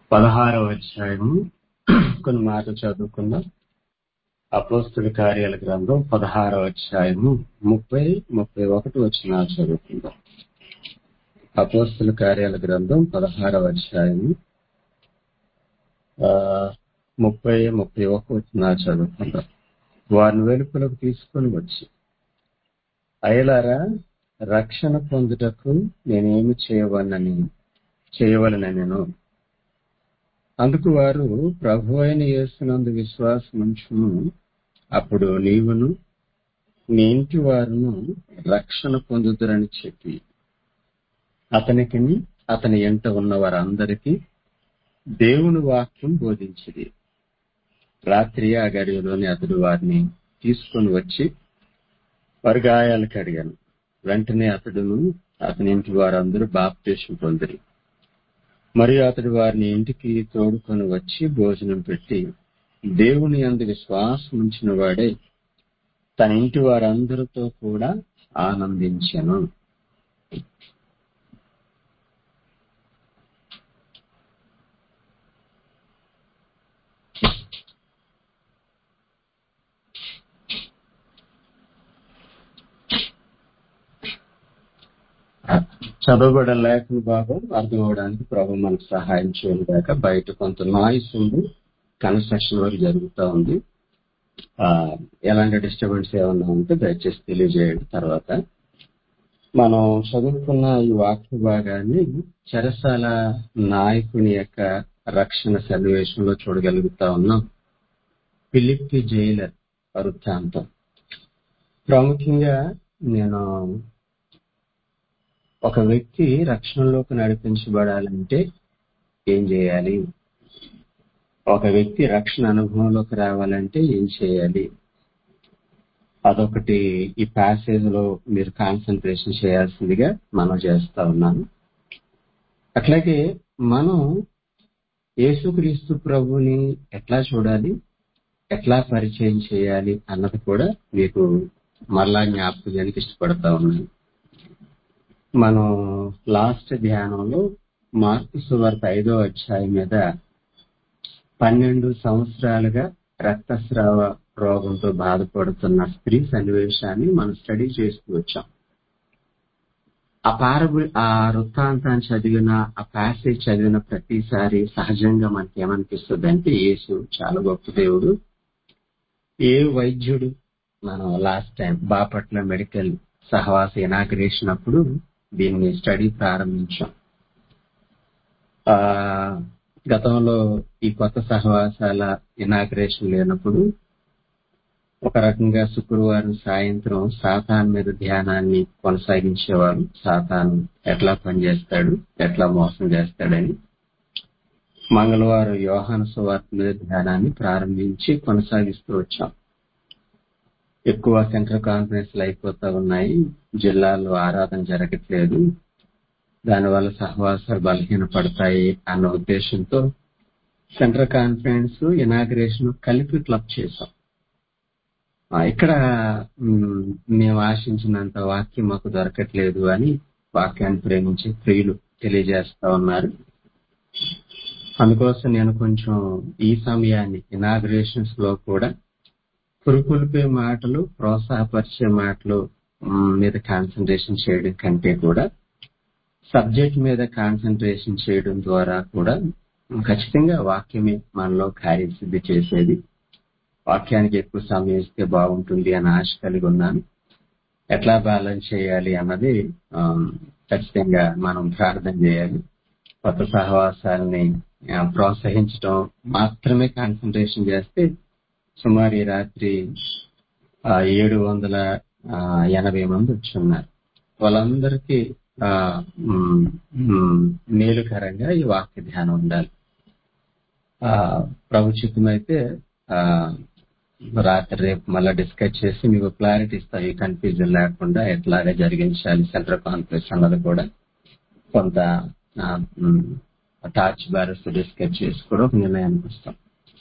16వ అధ్యాయము కొన్ని మాటలు చదువుకుందాం. అపోస్తలుల కార్యాల గ్రంథం 16వ అధ్యాయము 30-31 వచనాలు చదువుకుందాం. అపోస్తలుల కార్యాల గ్రంథం 16వ అధ్యాయము 30-31 వచనాలు చదువుకుందాం. వారిని వెలుపలకు తీసుకొని వచ్చి, అయ్యలారా, రక్షణ పొందుటకు నేనేమి చేయవలనెను? అందుకు వారు, ప్రభువైన యేసునందు విశ్వాసముంచుము, అప్పుడు నీవును నీ ఇంటి వారును రక్షణ పొందుదురని చెప్పి అతనికిని అతని ఎంట ఉన్న వారందరికీ దేవుని వాక్యం బోధించిరి. రాత్రి ఆ గడియలోని అతడు వారిని తీసుకొని వచ్చి వారి గాయాలు కడిగాను. వెంటనే అతడును అతని ఇంటి వారందరూ బాప్తిస్మం పొందిరి. మరియు అతడు వారిని ఇంటికి తోడుకొని వచ్చి భోజనం పెట్టి, దేవుని యందు విశ్వాసం ఉంచిన వాడే తన ఇంటి వారందరితో కూడా ఆనందించెను. చదవబడిన లేఖన భాగం అర్థం అవడానికి ప్రభు మనకు సహాయం చేయలేక బయట కొంత నాయిస్ ఉంది, కన్స్ట్రక్షన్ వర్క్ జరుగుతూ ఉంది. ఎలాంటి డిస్టర్బెన్స్ ఏమన్నా ఉంటే దయచేసి తెలియజేయండి. తర్వాత మనం చదువుకున్న ఈ వాక్య భాగాన్ని చెరసాల నాయకుని యొక్క రక్షణ సన్నివేశంలో చూడగలుగుతా ఉన్నాం. ఫిలిప్పి జైలర్ వృత్తాంతం. ప్రాముఖ్యంగా నేను ఒక వ్యక్తి రక్షణలోకి నడిపించబడాలంటే ఏం చేయాలి, ఒక వ్యక్తి రక్షణ అనుభవంలోకి రావాలంటే ఏం చేయాలి, అదొకటి ఈ ప్యాసేజ్ లో మీరు కాన్సన్ట్రేషన్ చేయాల్సిందిగా మనం చేస్తా ఉన్నాను. అట్లాగే మనం యేసుక్రీస్తు ప్రభుని ఎట్లా చూడాలి, ఎట్లా పరిచయం చేయాలి అన్నది కూడా మీకు మరలా జ్ఞాపకం చేయడానికి ఇష్టపడతా ఉన్నాను. మనం లాస్ట్ ధ్యానంలో మార్కు సువార్త 5వ అధ్యాయం మీద 12 సంవత్సరాలుగా రక్తస్రావ రోగంతో బాధపడుతున్న స్త్రీ సన్నివేశాన్ని మనం స్టడీ చేస్తూ వచ్చాం. ఆ వృత్తాంతాన్ని చదివిన, ఆ ప్యాసేజ్ చదివిన ప్రతిసారి సహజంగా మనకి ఏమనిపిస్తుంది అంటే, యేసు చాలా గొప్ప దేవుడు. ఏ వైద్యుడు, మనం లాస్ట్ టైం బాపట్ల మెడికల్ సహవాస ఇనాగ్రేషన్ అప్పుడు దీన్ని స్టడీ ప్రారంభించాం. గతంలో ఈ కొత్త సహవాసాల ఇనాగ్రేషన్ లేనప్పుడు ఒక రకంగా శుక్రవారం సాయంత్రం సాతాను మీద ధ్యానాన్ని కొనసాగించేవారు. సాతాను ఎట్లా పనిచేస్తాడు, ఎట్లా మోసం చేస్తాడని. మంగళవారం యోహాను సువార్త మీద ధ్యానాన్ని ప్రారంభించి కొనసాగిస్తూ వచ్చాం. ఎక్కువ సెంట్రల్ కాన్ఫరెన్స్లు అయిపోతా ఉన్నాయి, జిల్లాల్లో ఆరాధన జరగట్లేదు, దానివల్ల సహవాసాలు బలహీనపడతాయి అన్న ఉద్దేశంతో సెంట్రల్ కాన్ఫరెన్స్ ఇనాగ్రేషన్ కలిపి క్లబ్ చేశాం. ఇక్కడ మేము ఆశించినంత వాక్యం మాకు దొరకట్లేదు అని వాక్యాన్ని ప్రేమించే ప్రియులు తెలియజేస్తా ఉన్నారు. అందుకోసం నేను కొంచెం ఈ సమయాన్ని ఇనాగ్రేషన్స్ లో కూడా పురుకులిపే మాటలు, ప్రోత్సాహపరిచే మాటలు మీద కాన్సన్ట్రేషన్ చేయడం కంటే కూడా సబ్జెక్ట్ మీద కాన్సన్ట్రేషన్ చేయడం ద్వారా కూడా ఖచ్చితంగా వాక్యమే మనలో కార్యసిద్ధి చేసేది. వాక్యానికి ఎక్కువ సమయం ఇస్తే బాగుంటుంది అని ఆశ కలిగి ఉన్నాను. ఎట్లా బ్యాలెన్స్ చేయాలి అన్నది ఖచ్చితంగా మనం ప్రార్థన చేయాలి. కొత్త సహవాసాలని ప్రోత్సహించడం మాత్రమే కాన్సన్ట్రేషన్ చేస్తే సుమారు ఈ రాత్రి 780 మంది వచ్చి ఉన్నారు. వాళ్ళందరికీ మేలుకరంగా ఈ వాక్య ధ్యానం ఉండాలి. ప్రభు చిత్తమైతే రాత్రి రేపు మళ్ళా డిస్కస్ చేసి మీకు క్లారిటీ ఇస్తాం, ఈ కన్ఫ్యూజన్ లేకుండా ఎట్లాగా జరిగించాలి సెంట్రల్ కాన్ఫరెన్స్ అన్నది కూడా కొంత టార్చ్ బ్యారస్ డిస్కస్ చేసి కూడా ఒక నిర్ణయానికి వస్తాం.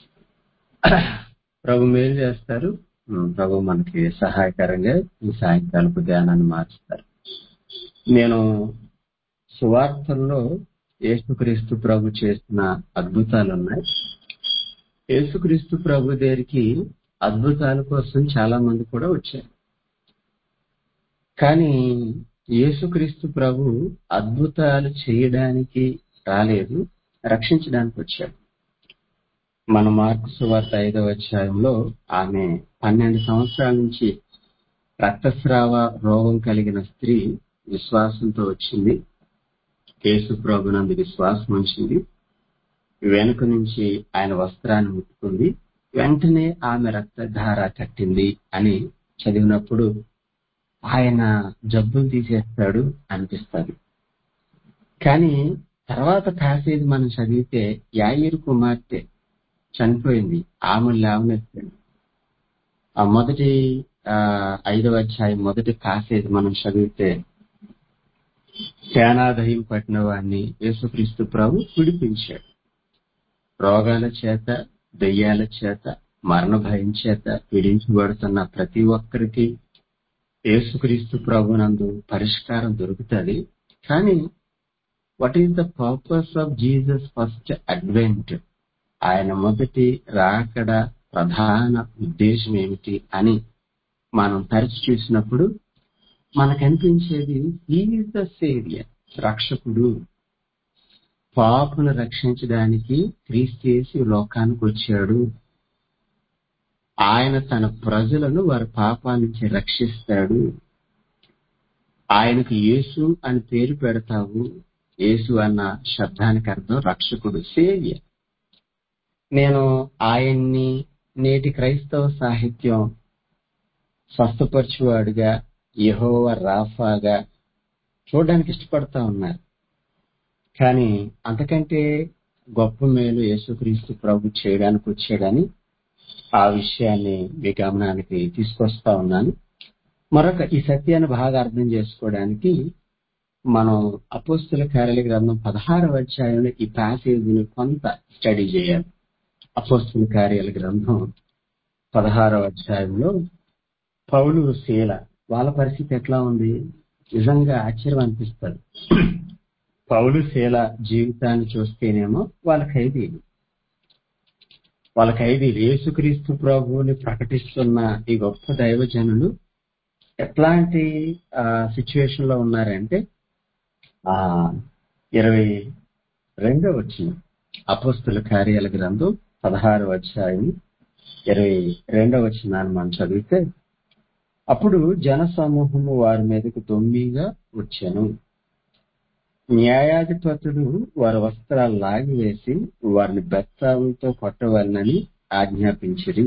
ప్రభు మేలు చేస్తారు. ప్రభు మనకి సహాయకరంగా ఈ సాయంకాలపు ధ్యానాన్ని మార్చుతారు. నేను సువార్తల్లో యేసుక్రీస్తు ప్రభు చేసిన అద్భుతాలు ఉన్నాయి. యేసుక్రీస్తు ప్రభు దగ్గరికి అద్భుతాల కోసం చాలా మంది కూడా వచ్చారు. కానీ యేసుక్రీస్తు ప్రభు అద్భుతాలు చేయడానికి రాలేదు, రక్షించడానికి వచ్చాడు. మన మార్కు సువార్త 5వ అధ్యాయంలో ఆమె 12 సంవత్సరాల నుంచి రక్తస్రావ రోగం కలిగిన స్త్రీ విశ్వాసంతో వచ్చింది. యేసు ప్రభునందు విశ్వాసం ఉంచింది. వెనుక నుంచి ఆయన వస్త్రాన్ని ముట్టుకుంది. వెంటనే ఆమె రక్తధార కట్టింది అని చదివినప్పుడు ఆయన జబ్బులు తీసేస్తాడు అనిపిస్తుంది. కానీ తర్వాత ప్యాసేజ్ మనం చదివితే యాయీరు కుమార్తె చనిపోయింది, ఆమె లేవనెత్తాడు. ఆ మొదటి 5వ అధ్యాయం మొదటి ప్యాసేజ్ మనం చదివితే సేనాదయం పట్టిన వాడిని యేసుక్రీస్తు ప్రభు విడిపించాడు. రోగాల చేత, దెయ్యాల చేత, మరణ భయం చేత పీడించబడుతున్న ప్రతి ఒక్కరికి యేసుక్రీస్తు ప్రభునందు పరిష్కారం దొరుకుతుంది. కానీ what is the purpose of Jesus first advent? ఆయన మొదటి రాకడ ప్రధాన ఉద్దేశం ఏమిటి అని మనం తరచి చూసినప్పుడు మనకనిపించేది హీ ఈజ్ ద సేవియర్, రక్షకుడు. పాపును రక్షించడానికి క్రీస్తు యేసు లోకానికి వచ్చాడు. ఆయన తన ప్రజలను వారి పాపాల నుంచి రక్షిస్తాడు. ఆయనకు యేసు అని పేరు పెడతావు. యేసు అన్న శబ్దానికి అర్థం రక్షకుడు, సేవియర్. నేను ఆయన్ని నేటి క్రైస్తవ సాహిత్యం స్వస్థపరచువాడుగా, యెహోవా రాఫాగా చూడడానికి ఇష్టపడతా ఉన్నారు. కానీ అంతకంటే గొప్ప మేలు యేసుక్రీస్తు ప్రభు చేయడానికి వచ్చాడని ఆ విషయాన్ని మీ గమనానికి తీసుకొస్తా ఉన్నాను. మరొక ఈ సత్యాన్ని బాగా అర్థం చేసుకోవడానికి మనం అపోస్తుల కార్యాల గ్రంథం 16వ అధ్యాయంలో ఈ ప్యాసేజీని కొంత స్టడీ చేయాలి. అపోస్తుల కార్యాల గ్రంథం 16వ అధ్యాయంలో పౌలు, శీల వాళ్ళ పరిస్థితి ఎట్లా ఉంది? నిజంగా ఆశ్చర్యం అనిపిస్తుంది. పౌలు, శీల జీవితాన్ని చూస్తేనేమో వాళ్ళ ఖైదీలు యేసుక్రీస్తు ప్రభువుని ప్రకటిస్తున్న ఈ గొప్ప దైవజనులు ఎట్లాంటి సిచ్యువేషన్ లో ఉన్నారంటే 22వ వచనం అపోస్తుల కార్యాల గ్రంథం 16వ అధ్యాయం 22వ వచనాన్ని మనం చదివితే, అప్పుడు జన సమూహము వారి మీదకు దొమ్మిగా వచ్చెను. న్యాయాధిపతులు వారి వస్త్రాలు లాగివేసి వారిని బెత్తాలతో కొట్టవలనని ఆజ్ఞాపించిరి.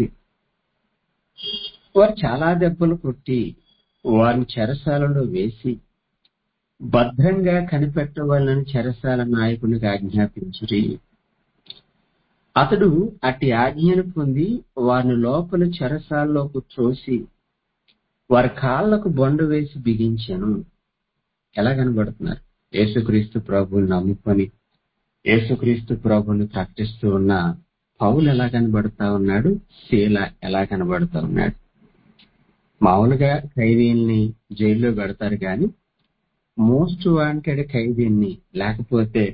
వారు చాలా దెబ్బలు కొట్టి వారిని చెరసాలలో వేసి భద్రంగా కనిపెట్టవాలని చెరసాల నాయకునికి ఆజ్ఞాపించిరి. అతడు అట్టి ఆజ్ఞను పొంది వారిని లోపల చెరసాల్లోకి త్రోసి వారి కాళ్లకు బొండు వేసి బిగించెను. ఎలా కనబడుతున్నారు? యేసుక్రీస్తు ప్రభువుని నమ్ముకొని యేసుక్రీస్తు ప్రభువుని ప్రకటిస్తూ ఉన్న పౌలు ఎలా కనబడతా ఉన్నాడు? శీల ఎలా కనబడతా ఉన్నాడు? మామూలుగా ఖైదీల్ని జైల్లో పెడతారు కానీ మోస్ట్ వాంటెడ్ ఖైదీని లేకపోతే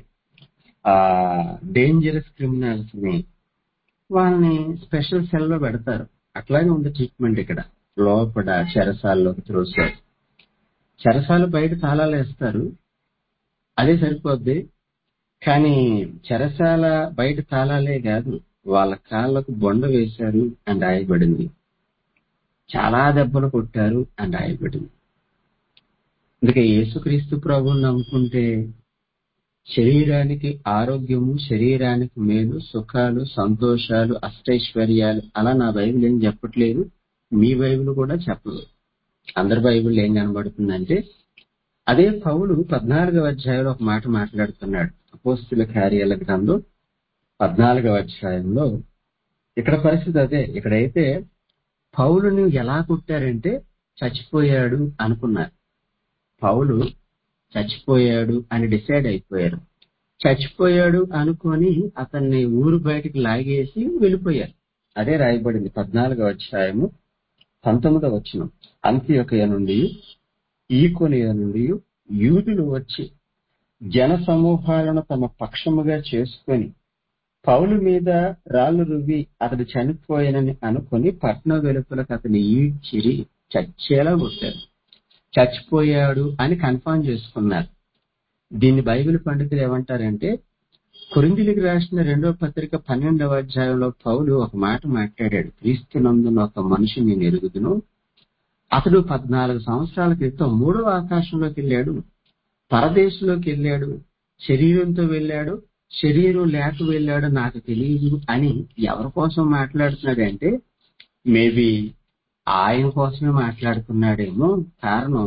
డేంజరస్ క్రిమినల్స్ ని వాళ్ళని స్పెషల్ సెల్ లో పెడతారు. అట్లాగే ఉంది ట్రీట్మెంట్ ఇక్కడ. లోపల చెరసాల్లోకి త్రోసారు. చెరసాల బయట తాళాలు వేస్తారు, అదే సరిపోద్ది. కానీ చెరసాల బయట తాళాలే కాదు, వాళ్ళ కాళ్లకు బొండ వేశారు అని రాయబడింది. చాలా దెబ్బలు కొట్టారు అని రాయబడింది. అందుకే యేసుక్రీస్తు ప్రభువుని నమ్ముకుంటే శరీరానికి ఆరోగ్యము, శరీరానికి మేలు, సుఖాలు, సంతోషాలు, అష్టైశ్వర్యాలు అలా నా బైబిల్ ఏం చెప్పట్లేదు, మీ బైబిల్ కూడా చెప్పదు. అందరి బైబిల్ ఏం కనబడుతుందంటే అదే పౌలు 14వ అధ్యాయంలో ఒక మాట మాట్లాడుతున్నాడు. అపోస్తుల కార్యాల గ్రంథం 14వ అధ్యాయంలో ఇక్కడ పరిస్థితి అదే. ఇక్కడైతే పౌలుని ఎలా కొట్టారంటే చచ్చిపోయాడు అనుకున్నారు. పౌలు చచ్చిపోయాడు అని డిసైడ్ అయిపోయారు. చచ్చిపోయాడు అనుకొని అతన్ని ఊరు బయటికి లాగేసి వెళ్ళిపోయారు. అదే రాయబడింది 14వ అధ్యాయము 19వ వచనం. అంత్యొకయ నుండి ఈకొనియ నుండి యూదులు వచ్చి జన సమూహాలను తమ పక్షముగా చేసుకొని పౌలు మీద రాళ్లు రువ్వి అతడు చనిపోయానని అనుకుని పట్నం వెలుపలకు అతని ఈడ్చిరి చచ్చేలా కొట్టారు. చచ్చిపోయాడు అని కన్ఫర్మ్ చేసుకున్నారు. దీన్ని బైబిల్ పండితులు ఏమంటారంటే, కొరింథీయులకు రాసిన 2వ పత్రిక 12వ అధ్యాయంలో పౌలు ఒక మాట మాట్లాడాడు. క్రీస్తునందున ఒక మనిషిని నేను ఎరుగుదును, అతడు 14 సంవత్సరాల క్రితం 3వ ఆకాశంలోకి వెళ్ళాడు, పరదేశంలోకి వెళ్ళాడు, శరీరంతో వెళ్ళాడు, శరీరం లేక వెళ్ళాడు, నాకు తెలియదు అని ఎవరి కోసం మాట్లాడుతున్నాడంటే మేబీ ఆయన కోసమే మాట్లాడుతున్నాడేమో. కారణం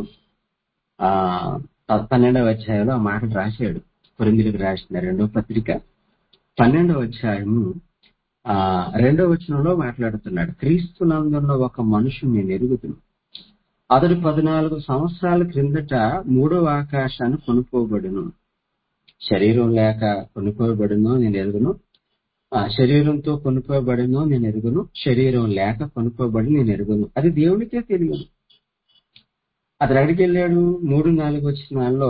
12వ అధ్యాయంలో ఆ మాట రాశాడు. కొరింథీయులకు రాసిన 2వ పత్రిక 12వ అధ్యాయము 2వ వచనంలో మాట్లాడుతున్నాడు. క్రీస్తునందున్న ఒక మనుషుని నేను ఎరుగుదును, అతడు 14 సంవత్సరాల క్రిందట 3వ ఆకాశాన్ని కొనుక్కోబడును. శరీరం లేక కొనుక్కోబడును నేను ఎరుగును, శరీరంతో కొనుక్కోబడినో నేను ఎరుగును, శరీరం లేక కొనుక్కోబడి నేను ఎరుగును. అది దేవునికే తెలియదు. అతడు ఎక్కడికి వెళ్ళాడు? 3-4 వచనాల్లో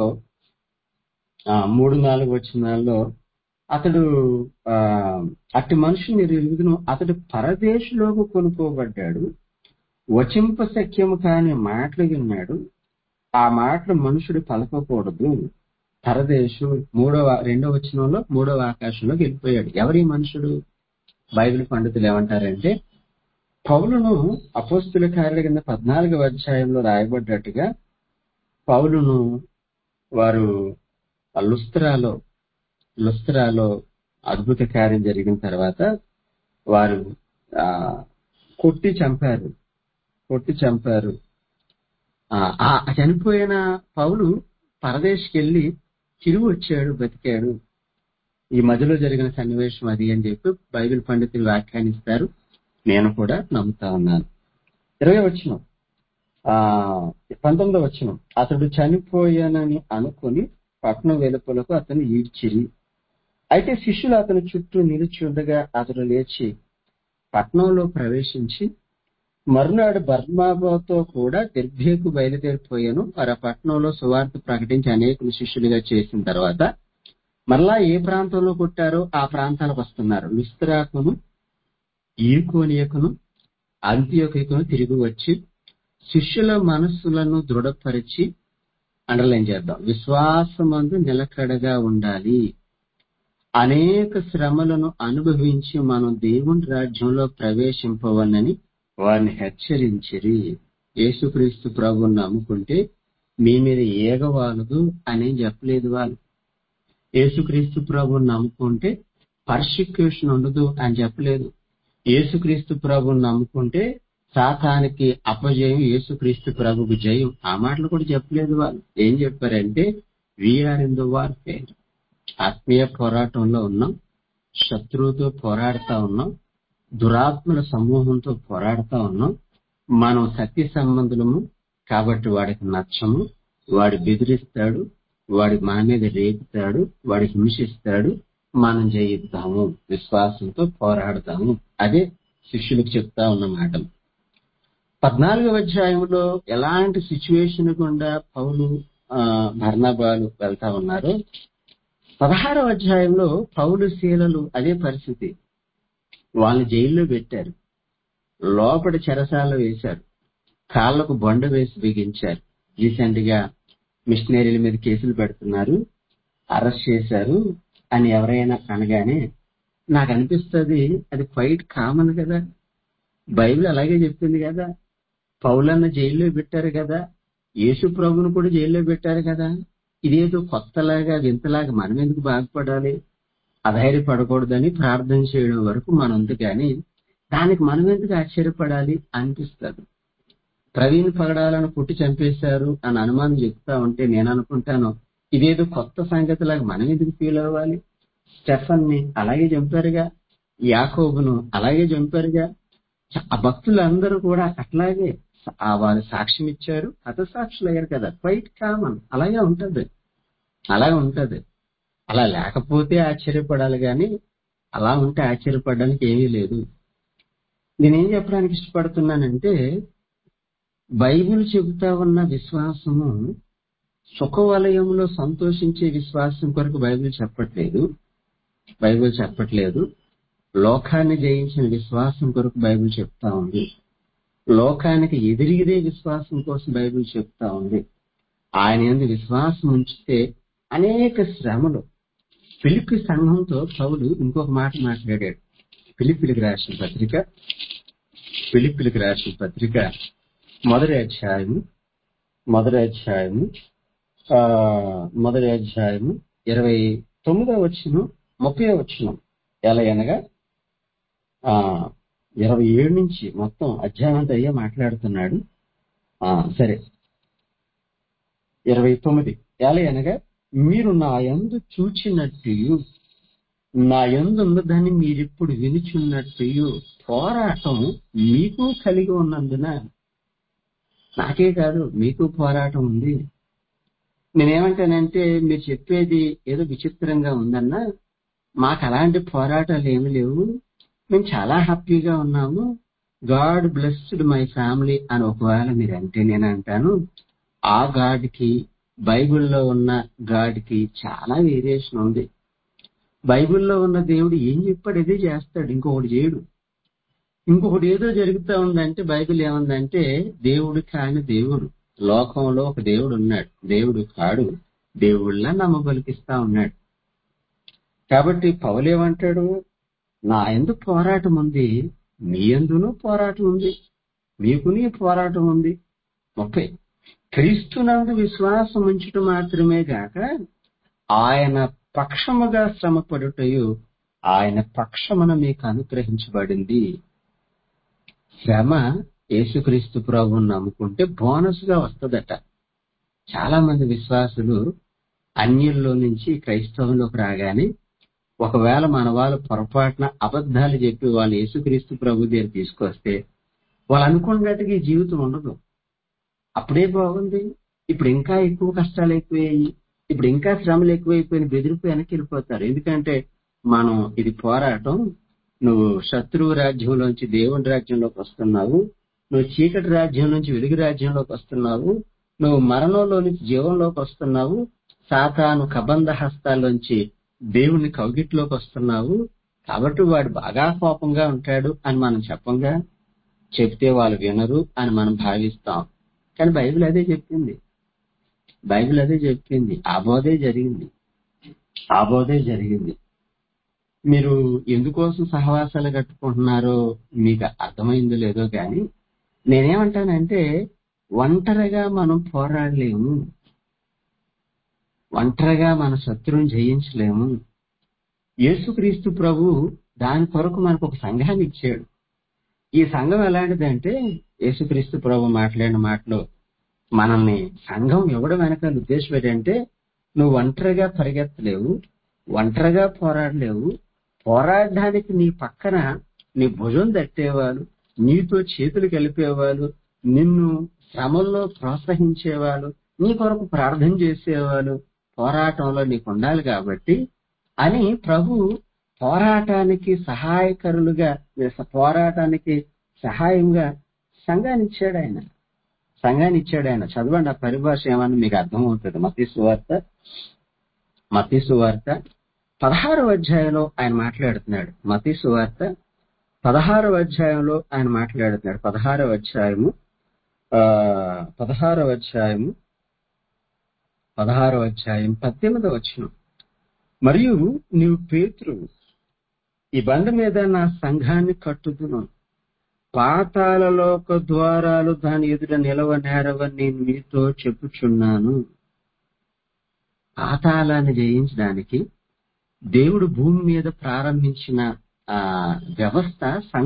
3-4 వచనాల్లో అతడు అట్టి మనుషుని నేను ఎరుగును, అతడు పరదేశంలోకి కొనుక్కోబడ్డాడు, వచింపశక్యము కాని మాటలు విన్నాడు, ఆ మాటలు మనుషుడు పలకకూడదు. పరదేశం 2వ వచనంలో 3వ ఆకాశంలోకి వెళ్ళిపోయాడు. ఎవరి మనుషుడు? బైబిల్ పండితులు ఏమంటారంటే, పౌలును అపోస్తుల కార్యాల కింద 14వ అధ్యాయంలో రాయబడ్డట్టుగా పౌలును వారు లుస్త్రాలో అద్భుత కార్యం జరిగిన తర్వాత వారు కొట్టి చంపారు. చనిపోయిన పౌలు పరదేశ్కి వెళ్ళి తిరిగి వచ్చాడు, బతికాడు. ఈ మధ్యలో జరిగిన సన్నివేశం అది అని చెప్పి బైబిల్ పండితులు వ్యాఖ్యానిస్తారు. నేను కూడా నమ్ముతా ఉన్నాను. 20వ వచనం 19వ వచనం, అతడు చనిపోయానని అనుకుని పట్నం వెలుపలకు అతను ఈడ్చిరి. అయితే శిష్యులు అతని చుట్టూ నిలిచి ఉండగా అతడు లేచి పట్నంలో ప్రవేశించి మరునాడు బర్నబాతో కూడా దెర్బేకు బయలుదేరిపోయాను. వారు ఆ పట్టణంలో సువార్త ప్రకటించి అనేకులు శిష్యులుగా చేసిన తర్వాత మరలా ఏ ప్రాంతంలో కొట్టారో ఆ ప్రాంతాలకు వస్తున్నారు. లుస్త్రాకును, ఈకోనియకును, అంతియోకియకును తిరిగి వచ్చి శిష్యుల మనస్సులను దృఢపరిచి, అండర్లైన్ చేద్దాం, విశ్వాసమందు నిలకడగా ఉండాలి, అనేక శ్రమలను అనుభవించి మనం దేవుని రాజ్యంలో ప్రవేశింపవనని వారిని హెచ్చరించిరి. యేసుక్రీస్తు ప్రభువుని నమ్ముకుంటే మీ మీద ఏగవాలదు అని చెప్పలేదు వాళ్ళు. యేసుక్రీస్తు ప్రభువుని నమ్ముకుంటే పర్సిక్యూషన్ ఉండదు అని చెప్పలేదు. యేసుక్రీస్తు ప్రభువుని నమ్ముకుంటే సాతానికి అపజయం, యేసుక్రీస్తు ప్రభుకు జయం, ఆ మాటలు కూడా చెప్పలేదు వాళ్ళు. ఏం చెప్పారంటే వీఆర్ ఇన్ ద వార్ఫేర్, ఆత్మీయ పోరాటంలో ఉన్నాం, శత్రువుతో పోరాడుతా ఉన్నాం, దురాత్మల సమూహంతో పోరాడుతా ఉన్నాం, మనం సత్య సంబంధులము కాబట్టి వాడికి నచ్చము, వాడు బెదిరిస్తాడు, వాడి మన మీద రేపుతాడు, వాడి హింసిస్తాడు, మనం జయిద్దాము, విశ్వాసంతో పోరాడతాము. అదే శిష్యులకు చెప్తా ఉన్న మాటలు. 14వ అధ్యాయంలో ఎలాంటి సిచ్యువేషన్ గుండా పౌలు బర్నబాలు వెళ్తా ఉన్నారో 16వ అధ్యాయంలో పౌలు శీలలు అదే పరిస్థితి. వాళ్ళని జైల్లో పెట్టారు, లోపల చెరసాలలో వేశారు, కాళ్లకు బొండ వేసి బిగించారు. రీసెంట్ గా మిషనరీల మీద కేసులు పెడుతున్నారు, అరెస్ట్ చేశారు అని ఎవరైనా అనగానే నాకు అనిపిస్తుంది అది క్వైట్ కామన్ కదా. బైబిల్ అలాగే చెప్పింది కదా. పౌలన్న జైల్లో పెట్టారు కదా, యేసు ప్రభువును కూడా జైల్లో పెట్టారు కదా. ఇదేదో కొత్తలాగా వింతలాగా మనం ఎందుకు బాధపడాలి, అధైర్యపడకూడదని ప్రార్థన చేయడం వరకు మనం ఉంది, కానీ దానికి మనం ఎందుకు ఆశ్చర్యపడాలి అనిపిస్తుంది. ప్రవీణ్ పగడాలను పుట్టి చంపేశారు అని అనుమానం చెప్తా ఉంటే నేను అనుకుంటాను ఇదేదో కొత్త సంగతిలాగా మనం ఎందుకు ఫీల్ అవ్వాలి. స్టెఫన్ ని అలాగే చంపారుగా, యాకోబును అలాగే చంపారుగా, ఆ భక్తులందరూ కూడా అట్లాగే వారు సాక్ష్యం ఇచ్చారు, హతసాక్షులు అయ్యారు కదా. క్వైట్ కామన్, అలాగే ఉంటది. అలా లేకపోతే ఆశ్చర్యపడాలి, కానీ అలా ఉంటే ఆశ్చర్యపడడానికి ఏమీ లేదు. నేనేం చెప్పడానికి ఇష్టపడుతున్నానంటే బైబిల్ చెబుతా ఉన్న విశ్వాసము సుఖవలయంలో సంతోషించే విశ్వాసం కొరకు బైబిల్ చెప్పట్లేదు. లోకాన్ని జయించిన విశ్వాసం కొరకు బైబిల్ చెప్తా ఉంది. లోకానికి ఎదిరిగిదే విశ్వాసం కోసం బైబిల్ చెప్తా ఉంది. ఆయన యందు విశ్వాసం ఉంచితే అనేక శ్రమలు. ఫిలిప్పి సంఘంతో పౌలు ఇంకొక మాట మాట్లాడాడు. ఫిలిప్పీలకు రాసిన పత్రిక మొదటి అధ్యాయము 29వ వచనం 30వ వచనం. ఎలా అనగా 27 నుంచి మొత్తం అధ్యాయం అంతా అయ్యే మాట్లాడుతున్నాడు. సరే 29 ఎలా అనగా, మీరు నా యందు చూచినట్టు నా యందు ఉన్నదాన్ని మీరిప్పుడు వినుచున్నట్టు పోరాటం మీకు కలిగి ఉన్నందున, నాకే కాదు మీకు పోరాటం ఉంది. నేనేమంటానంటే, మీరు చెప్పేది ఏదో విచిత్రంగా ఉందన్నా, మాకు అలాంటి పోరాటాలు ఏమి లేవు, మేము చాలా హ్యాపీగా ఉన్నాము, గాడ్ బ్లెస్డ్ మై ఫ్యామిలీ అని ఒకవేళ మీరు అంటే నేనంటాను, ఆ గాడ్కి బైబిల్లో ఉన్న గాడ్కి చాలా వేరియేషన్ ఉంది. బైబిల్లో ఉన్న దేవుడు ఏం చెప్పాడు అదే చేస్తాడు, ఇంకొకటి చేయడు. ఇంకొకటి ఏదో జరుగుతూ ఉందంటే బైబిల్ ఏముందంటే, దేవుడు కాని దేవుడు, లోకంలో ఒక దేవుడు ఉన్నాడు, దేవుడు కాడు, దేవుళ్ళ నమ్మబలికిస్తా ఉన్నాడు. కాబట్టి పౌలు ఏమంటాడు, నా యందు పోరాటం ఉంది, మీ యందును పోరాటం ఉంది, మీకుని పోరాటం ఉంది. 30 క్రీస్తునందు విశ్వాసం ఉంచటం మాత్రమే గాక ఆయన పక్షముగా శ్రమపడుటయు ఆయన పక్షమున మీకు అనుగ్రహించబడింది. శ్రమ యేసుక్రీస్తు ప్రభువుని నమ్ముకుంటే బోనస్ గా వస్తుందట. చాలా మంది విశ్వాసులు అన్యుల్లో నుంచి క్రైస్తవంలోకి రాగానే, ఒకవేళ మన వాళ్ళు పొరపాటున అబద్ధాలు చెప్పి వాళ్ళు యేసుక్రీస్తు ప్రభు దగ్గర తీసుకొస్తే వాళ్ళు అనుకున్నట్టుగా ఈ జీవితం ఉండదు. అప్పుడే బాగుంది, ఇప్పుడు ఇంకా ఎక్కువ కష్టాలు ఎక్కువయ్యాయి, ఇప్పుడు ఇంకా శ్రమలు ఎక్కువైపోయిన బెదిరిపోయి వెనక్కి వెళ్ళిపోతారు. ఎందుకంటే మనం ఇది పోరాటం, నువ్వు శత్రువు రాజ్యంలోంచి దేవుని రాజ్యంలోకి వస్తున్నావు, నువ్వు చీకటి రాజ్యం నుంచి వెలుగు రాజ్యంలోకి వస్తున్నావు, నువ్వు మరణంలో నుంచి జీవంలోకి వస్తున్నావు, సాతాను కబంధ హస్తాల్లోంచి దేవుని కౌగిట్లోకి వస్తున్నావు. కాబట్టి వాడు బాగా కోపంగా ఉంటాడు అని మనం చెప్పంగా, చెప్తే వాళ్ళు వినరు అని మనం భావిస్తాం. కానీ బైబిల్ అదే చెప్పింది. ఆ బోధే జరిగింది. మీరు ఎందుకోసం సహవాసాలు కట్టుకుంటున్నారో మీకు అర్థమైందో లేదో కానీ, నేనేమంటానంటే, ఒంటరిగా మనం పోరాడలేము, ఒంటరిగా మన శత్రువుని జయించలేము. యేసుక్రీస్తు ప్రభు దాని కొరకు మనకు ఒక సంఘాన్ని ఇచ్చాడు. ఈ సంఘం ఎలాంటిదంటే, యేసుక్రీస్తు ప్రభు మాట్లాడిన మాటలో మనల్ని సంఘం ఇవ్వడం వెనకాల ఉద్దేశం ఏంటంటే, నువ్వు ఒంటరిగా పరిగెత్తలేవు, ఒంటరిగా పోరాడలేవు, పోరాడడానికి నీ పక్కన నీ భుజం తట్టేవాళ్ళు, నీతో చేతులు కలిపేవాళ్ళు, నిన్ను శ్రమల్లో ప్రోత్సహించేవాళ్ళు, నీ కొరకు ప్రార్థన చేసేవాళ్ళు పోరాటంలో నీకు ఉండాలి. కాబట్టి అని ప్రభు పోరాటానికి సహాయంగా సంఘాన్ని ఇచ్చాడు ఆయన. చదవండి ఆ పరిభాష ఏమన్నా మీకు అర్థమవుతుంది. మత్తయి సువార్త 16వ అధ్యాయంలో ఆయన మాట్లాడుతున్నాడు. మత్తయి సువార్త 16వ అధ్యాయంలో ఆయన మాట్లాడుతున్నాడు. 16వ అధ్యాయము 18వ వచనం. మరియు నీవు పేతురువు, ఈ బండ మీద నా సంఘాన్ని కట్టుదును, పాతాళలోక ద్వారాలు దాని ఎదుట నిలవనేరవని నేను మీతో చెప్పుచున్నాను. పాతాళాన్ని జయించడానికి దేవుడు భూమి మీద ప్రారంభించిన వ్యవస్థ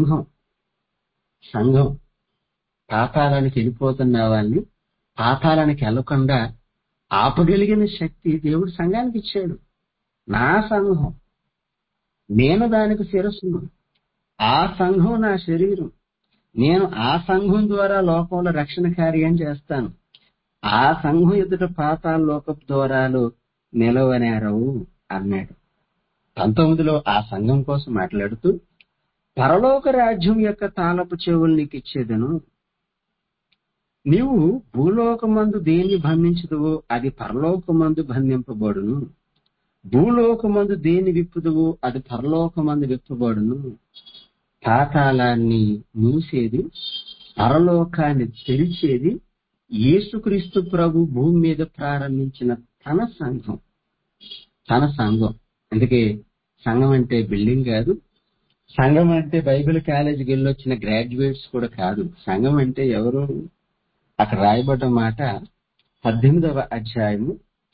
సంఘం. పాతాళానికి వెళ్ళిపోతున్న వాళ్ళని పాతాళానికి వెళ్లకుండా ఆపగలిగిన శక్తి దేవుడు సంఘానికి ఇచ్చాడు. నా సంఘం, నేను దానికి శిరస్సును, ఆ సంఘం నా శరీరం, నేను ఆ సంఘం ద్వారా లోకంలో రక్షణ కార్యం చేస్తాను, ఆ సంఘం ఎదుట పాతాళ లోకపు ద్వారాలు నిలవనేరవు అన్నాడు. 19లో ఆ సంఘం కోసం మాట్లాడుతూ, పరలోక రాజ్యం యొక్క తాళపు చెవులు నీకు ఇచ్చేదను, నీవు భూలోకమందు దేన్ని బంధించుదువో అది పరలోకమందు బంధింపబడును. భూలోకమందు దేన్ని విప్పుదువో అది పరలోకమందు విప్పబడును. పాతాళాన్ని మూసేది, పరలోకాన్ని తెరిచేది యేసుక్రీస్తు ప్రభు భూమి మీద ప్రారంభించిన తన సంఘం. తన సంఘం. అందుకే సంఘం అంటే బిల్డింగ్ కాదు. సంఘం అంటే బైబిల్ కాలేజీకి వెళ్ళొచ్చిన గ్రాడ్యుయేట్స్ కూడా కాదు. సంఘం అంటే ఎవరు? అక్కడ రాయబడ్డ మాట 18వ అధ్యాయము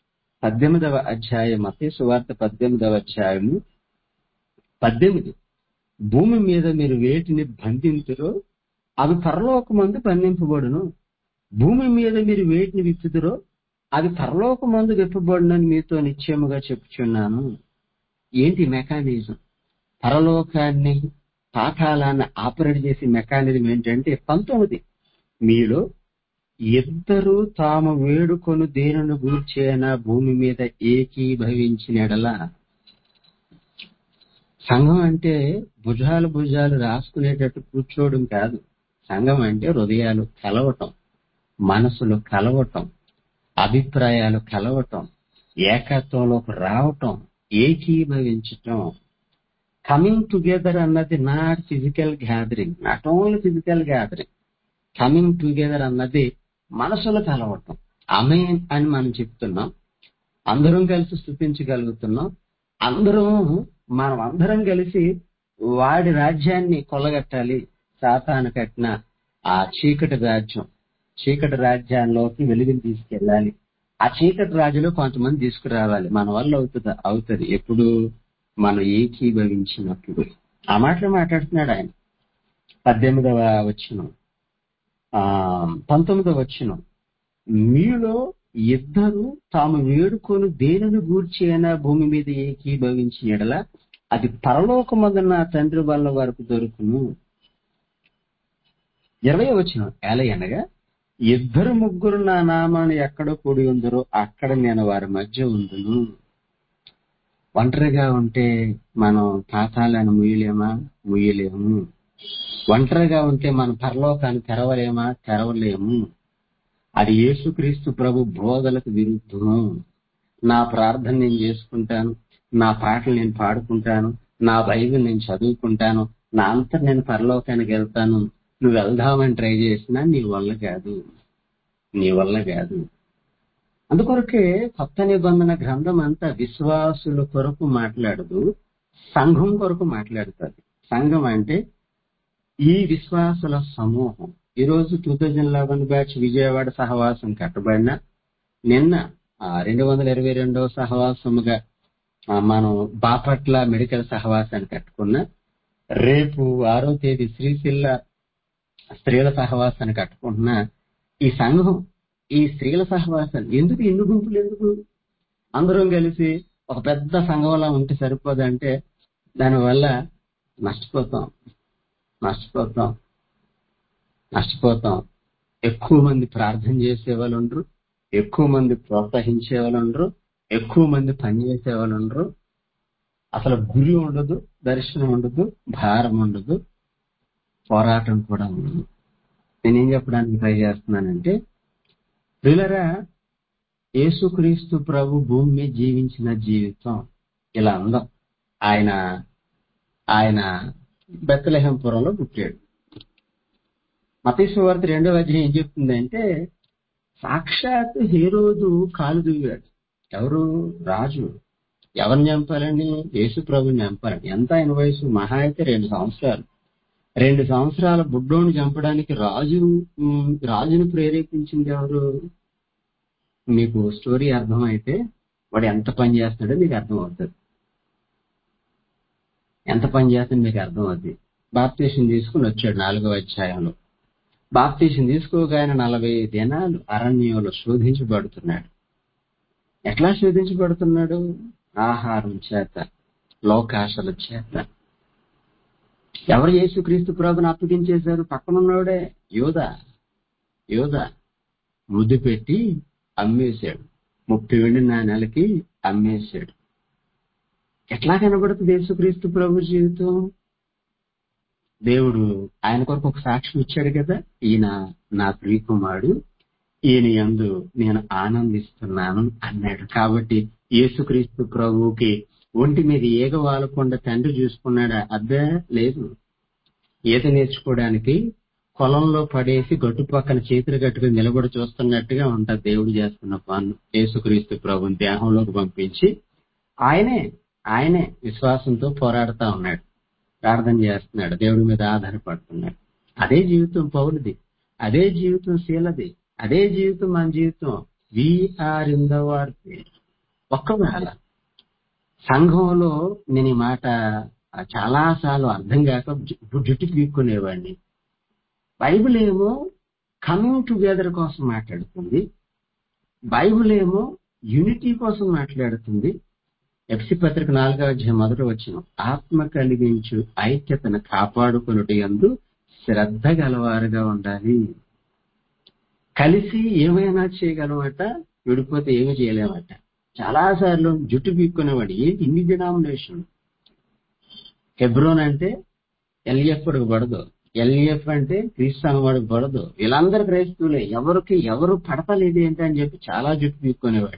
మత్తయి సువార్త 18వ అధ్యాయము 18. భూమి మీద మీరు వేటిని బంధింతురో అవి పరలోకమందు బంధింపబడును. భూమి మీద మీరు వేటిని విప్పుదురో అది పరలోకమందు విప్పబడునని మీతో నిశ్చయముగా చెప్పుచున్నాను. ఏంటి మెకానిజం? పరలోకాన్ని పాతాళాన్ని ఆపరేట్ చేసే మెకానిజం ఏంటంటే 19. మీలో ఇద్దరు తాము వేడుకొను దేనిని గూర్చైనా భూమి మీద ఏకీభవించిన ఎడల. సంఘం అంటే భుజాలు రాసుకునేటట్టు కూర్చోవడం కాదు. సంఘం అంటే హృదయాలు కలవటం, మనసులు కలవటం, అభిప్రాయాలు కలవటం, ఏకత్వంలోకి రావటం, ఏకీభవించటం. కమింగ్ టుగెదర్ అన్నది not physical gathering, not only physical gathering. Coming together అన్నది మనసులు కలవటం. ఆమేన్ అని మనం చెప్తున్నాం, అందరం కలిసి స్తుతించగలుగుతున్నాం, మనం అందరం కలిసి వాడి రాజ్యాన్ని కొల్లగట్టాలి. సాతాను కట్టిన ఆ చీకటి రాజ్యాల్లోకి వెలుగుని తీసుకెళ్ళాలి. ఆ చీకటి రాజులో కొంతమంది తీసుకురావాలి. మన వల్ల అవుతుంది ఎప్పుడు? మనం ఏకీభవించినప్పుడు. ఆ మాటలు మాట్లాడుతున్నాడు ఆయన. 18వ వచనం, 19వ వచనం, మీలో ఇద్దరు తాము వేడుకొని దేనిని గూర్చి అయినా భూమి మీద ఏకీభవించిన ఎడల అది పరలోకమందున్న నా తండ్రి వల్ల వరకు దొరుకును. 20వ వచనం, ఎలయనగా ఇద్దరు ముగ్గురు నా నామాన్ని ఎక్కడ కూడి ఉందరో అక్కడ నేను వారి మధ్య ఉందును. ఒంటరిగా ఉంటే మనం పాతాళాన్ని ముయ్యలేము. ఒంటరిగా ఉంటే మనం పరలోకాన్ని తెరవలేము. అది యేసుక్రీస్తు ప్రభు బోధలకు విరుద్ధం. నా ప్రార్థన నేను చేసుకుంటాను, నా పాటలు నేను పాడుకుంటాను, నా బైబిల్ నేను చదువుకుంటాను, నా అంతా నేను పరలోకానికి వెళ్తాను, నువ్వు వెళ్దామని ట్రై చేసినా నీ వల్ల కాదు. అందుకొరకే కొత్త నిబంధన గ్రంథం అంతా విశ్వాసుల కొరకు మాట్లాడదు, సంఘం కొరకు మాట్లాడుతుంది. సంఘం అంటే ఈ విశ్వాసుల సమూహం. ఈరోజు 2011 బ్యాచ్ విజయవాడ సహవాసం కట్టబడిన, నిన్న 222వ సహవాసముగా మనం బాపట్ల మెడికల్ సహవాసాన్ని కట్టుకున్న, రేపు 6వ తేదీ శ్రీశిల్ల స్త్రీల సహవాసాన్ని కట్టుకుంటున్న ఈ సంఘం, ఈ స్త్రీల సహవాసాలు ఎందుకు? ఎన్ని గుంపులు ఎందుకు? అందరం కలిసి ఒక పెద్ద సంఘంలా ఉంటే సరిపోదంటే దానివల్ల నష్టపోతాం. ఎక్కువ మంది ప్రార్థన చేసే వాళ్ళు ఉండరు, ఎక్కువ మంది ప్రోత్సహించే వాళ్ళు ఉండరు, ఎక్కువ మంది పనిచేసే వాళ్ళు ఉండరు. అసలు గురి ఉండదు, దర్శనం ఉండదు, భారం ఉండదు, పోరాటం కూడా ఉండదు. నేనేం చెప్పడానికి ట్రై చేస్తున్నానంటే, ప్రియులారా, యేసుక్రీస్తు ప్రభు భూమి మీద జీవించిన జీవితం ఇలా అందం. ఆయన బెత్లెహేంపురంలో పుట్టాడు. మత్తయి సువార్త 2వ అధ్యాయం ఏం చెప్తుందంటే, సాక్షాత్ హేరోదు కాలు దువ్వాడు. ఎవరు? రాజు. ఎవరిని చంపాలని? యేసు ప్రభుని చంపాలని. ఎంత ఆయన వయసు? మహా అయితే 2 సంవత్సరాలు. 2 సంవత్సరాల బుడ్డోని చంపడానికి రాజును ప్రేరేపించింది ఎవరు? మీకు స్టోరీ అర్థమైతే వాడు ఎంత పని చేస్తాడో మీకు అర్థం అవుతుంది. మీకు అర్థం అవుతుంది. బాప్తీసం తీసుకుని వచ్చాడు 4వ అధ్యాయంలో. బాప్తీసం తీసుకోగానే 40 దినాలు అరణ్యంలో శోధించబడుతున్నాడు. ఎట్లా శోధించబడుతున్నాడు? ఆహారం చేత, లోకాశల చేత. ఎవరు యేసుక్రీస్తు ప్రభుని అప్పగించేశారు? పక్కనున్నోడే యోధ ముద్దు పెట్టి అమ్మేశాడు. 30 వెండి నాణేలకి అమ్మేశాడు. ఎట్లా కనబడుతుంది యేసుక్రీస్తు ప్రభు జీవితం? దేవుడు ఆయన కొరకు ఒక సాక్ష్యం ఇచ్చాడు కదా, ఈయన నా ప్రియకుమారుడు, ఈయన యందు నేను ఆనందిస్తున్నాను అన్నాడు. కాబట్టి యేసుక్రీస్తు ప్రభువుకి ఒంటి మీద ఈగ వాలకుండా తండ్రి చూసుకున్నాడా? అబ్బే లేదు. ఈత నేర్చుకోవడానికి పొలంలో పడేసి గట్టు పక్కన చేతులు కట్టుకుని నిలబడి చూస్తున్నట్టుగా ఉంటది దేవుడు చేస్తున్న పనులు. యేసుక్రీస్తు ప్రభుని దేహంలోకి పంపించి ఆయనే విశ్వాసంతో పోరాడుతా ఉన్నాడు, ప్రార్థన చేస్తున్నాడు, దేవుడి మీద ఆధారపడుతున్నాడు. అదే జీవితం పౌలుది, అదే జీవితం శీలది, అదే జీవితం మన జీవితం. We are in the warfare. ఒక్కవేళ సంఘంలో నేను ఈ మాట చాలా సార్లు అర్థం కాక జుట్టు పీక్కునేవాడిని. బైబిల్ ఏమో కమింగ్ టుగెదర్ కోసం మాట్లాడుతుంది, బైబిల్ ఏమో యూనిటీ కోసం మాట్లాడుతుంది. ఎఫ్సి పత్రిక 4వ అధ్యాయం 1వ వచనం, ఆత్మ కలిగించు ఐక్యతను కాపాడుకొనుట యందు శ్రద్ధ గలవారుగా ఉండాలి. కలిసి ఏమైనా చేయగలమట, విడిపోతే ఏమీ చేయలేమట. చాలా సార్లు జుట్టు పీక్కునేవాడు. ఏంటి ఇన్ని డినామినేషన్? హెబ్రోన్ అంటే ఎల్ఎఫ్ వాడికి పడదు, ఎల్ఎఫ్ అంటే క్రీస్తు వాడికి పడదు, వీళ్ళందరూ క్రైస్తవులే, ఎవరు పడతలేదు ఏంటి అని చెప్పి చాలా జుట్టు పీక్కునేవాడు.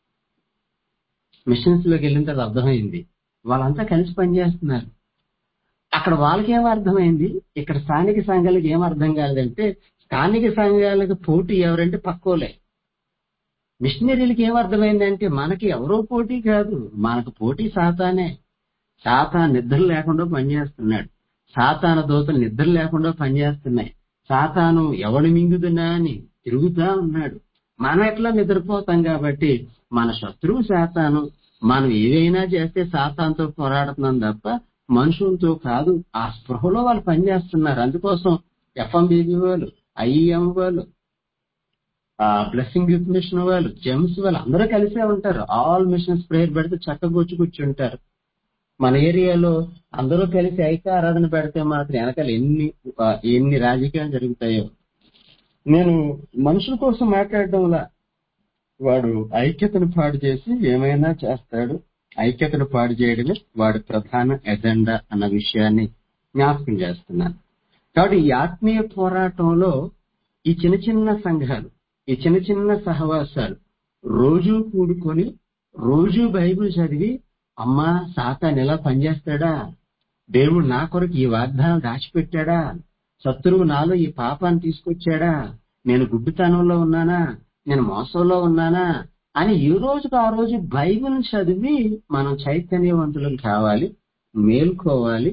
మిషన్స్ లోకి వెళ్ళిన తర్వాత అర్థమైంది, వాళ్ళంతా కలిసి పనిచేస్తున్నారు. అక్కడ వాళ్ళకేం అర్థమైంది, ఇక్కడ స్థానిక సంఘాలకు ఏం అర్థం కాలేదంటే, స్థానిక సంఘాలకు పోటీ ఎవరంటే పక్కోలే. మిషనరీలకి ఏం అర్థమైందంటే, మనకి ఎవరో పోటీ కాదు, మనకు పోటీ సాతానే. సాతాను నిద్ర లేకుండా పనిచేస్తున్నాడు, సాతాను దూతలు నిద్ర లేకుండా పనిచేస్తున్నాయి, సాతాను ఎవడు మింగుతున్నా అని తిరుగుతా ఉన్నాడు. మనం ఎట్లా నిద్రపోతాం కాబట్టి మన శత్రువు సాతాను. మనం ఏదైనా చేస్తే సాతానుతో పోరాడుతున్నాం తప్ప మనుషులతో కాదు. ఆ స్పృహలో వాళ్ళు పనిచేస్తున్నారు. అందుకోసం ఎఫ్ఎంబీబీ వాళ్ళు, ఐఎం వాళ్ళు, బ్లెస్సింగ్ యూత్ మిషన్ వాళ్ళు, జెమ్స్ వాళ్ళు అందరూ కలిసే ఉంటారు. ఆల్ మిషన్స్ ప్రేయర్ పెడితే చక్కగా కూర్చుంటారు. మన ఏరియాలో అందరూ కలిసి ఐక్య ఆరాధన పెడితే మాత్రం వెనకాల ఎన్ని రాజకీయాలు జరుగుతాయో. నేను మనుషుల కోసం మాట్లాడడంలా, వాడు ఐక్యతను పాడు చేసి ఏమైనా చేస్తాడు, ఐక్యతను పాడు చేయడమే వాడి ప్రధాన ఎజెండా అన్న విషయాన్ని జ్ఞాపకం చేస్తున్నాను. కాబట్టి ఈ ఆత్మీయ పోరాటంలో ఈ చిన్న చిన్న సంఘాలు, ఈ చిన్న చిన్న సహవాసాలు రోజు కూడుకొని రోజు బైబిల్ చదివి, అమ్మా సాతాను ఎలా పనిచేస్తాడా, దేవుడు నా కొరకు ఈ వాగ్దానం దాచిపెట్టాడా, శత్రువు నాలో ఈ పాపాన్ని తీసుకొచ్చాడా, నేను గుడ్డితనంలో ఉన్నానా, నేను మోసంలో ఉన్నానా అని ఈ రోజుకు ఆ రోజు బైబిల్ చదివి మనం చైతన్యవంతులం కావాలి, మేల్కోవాలి.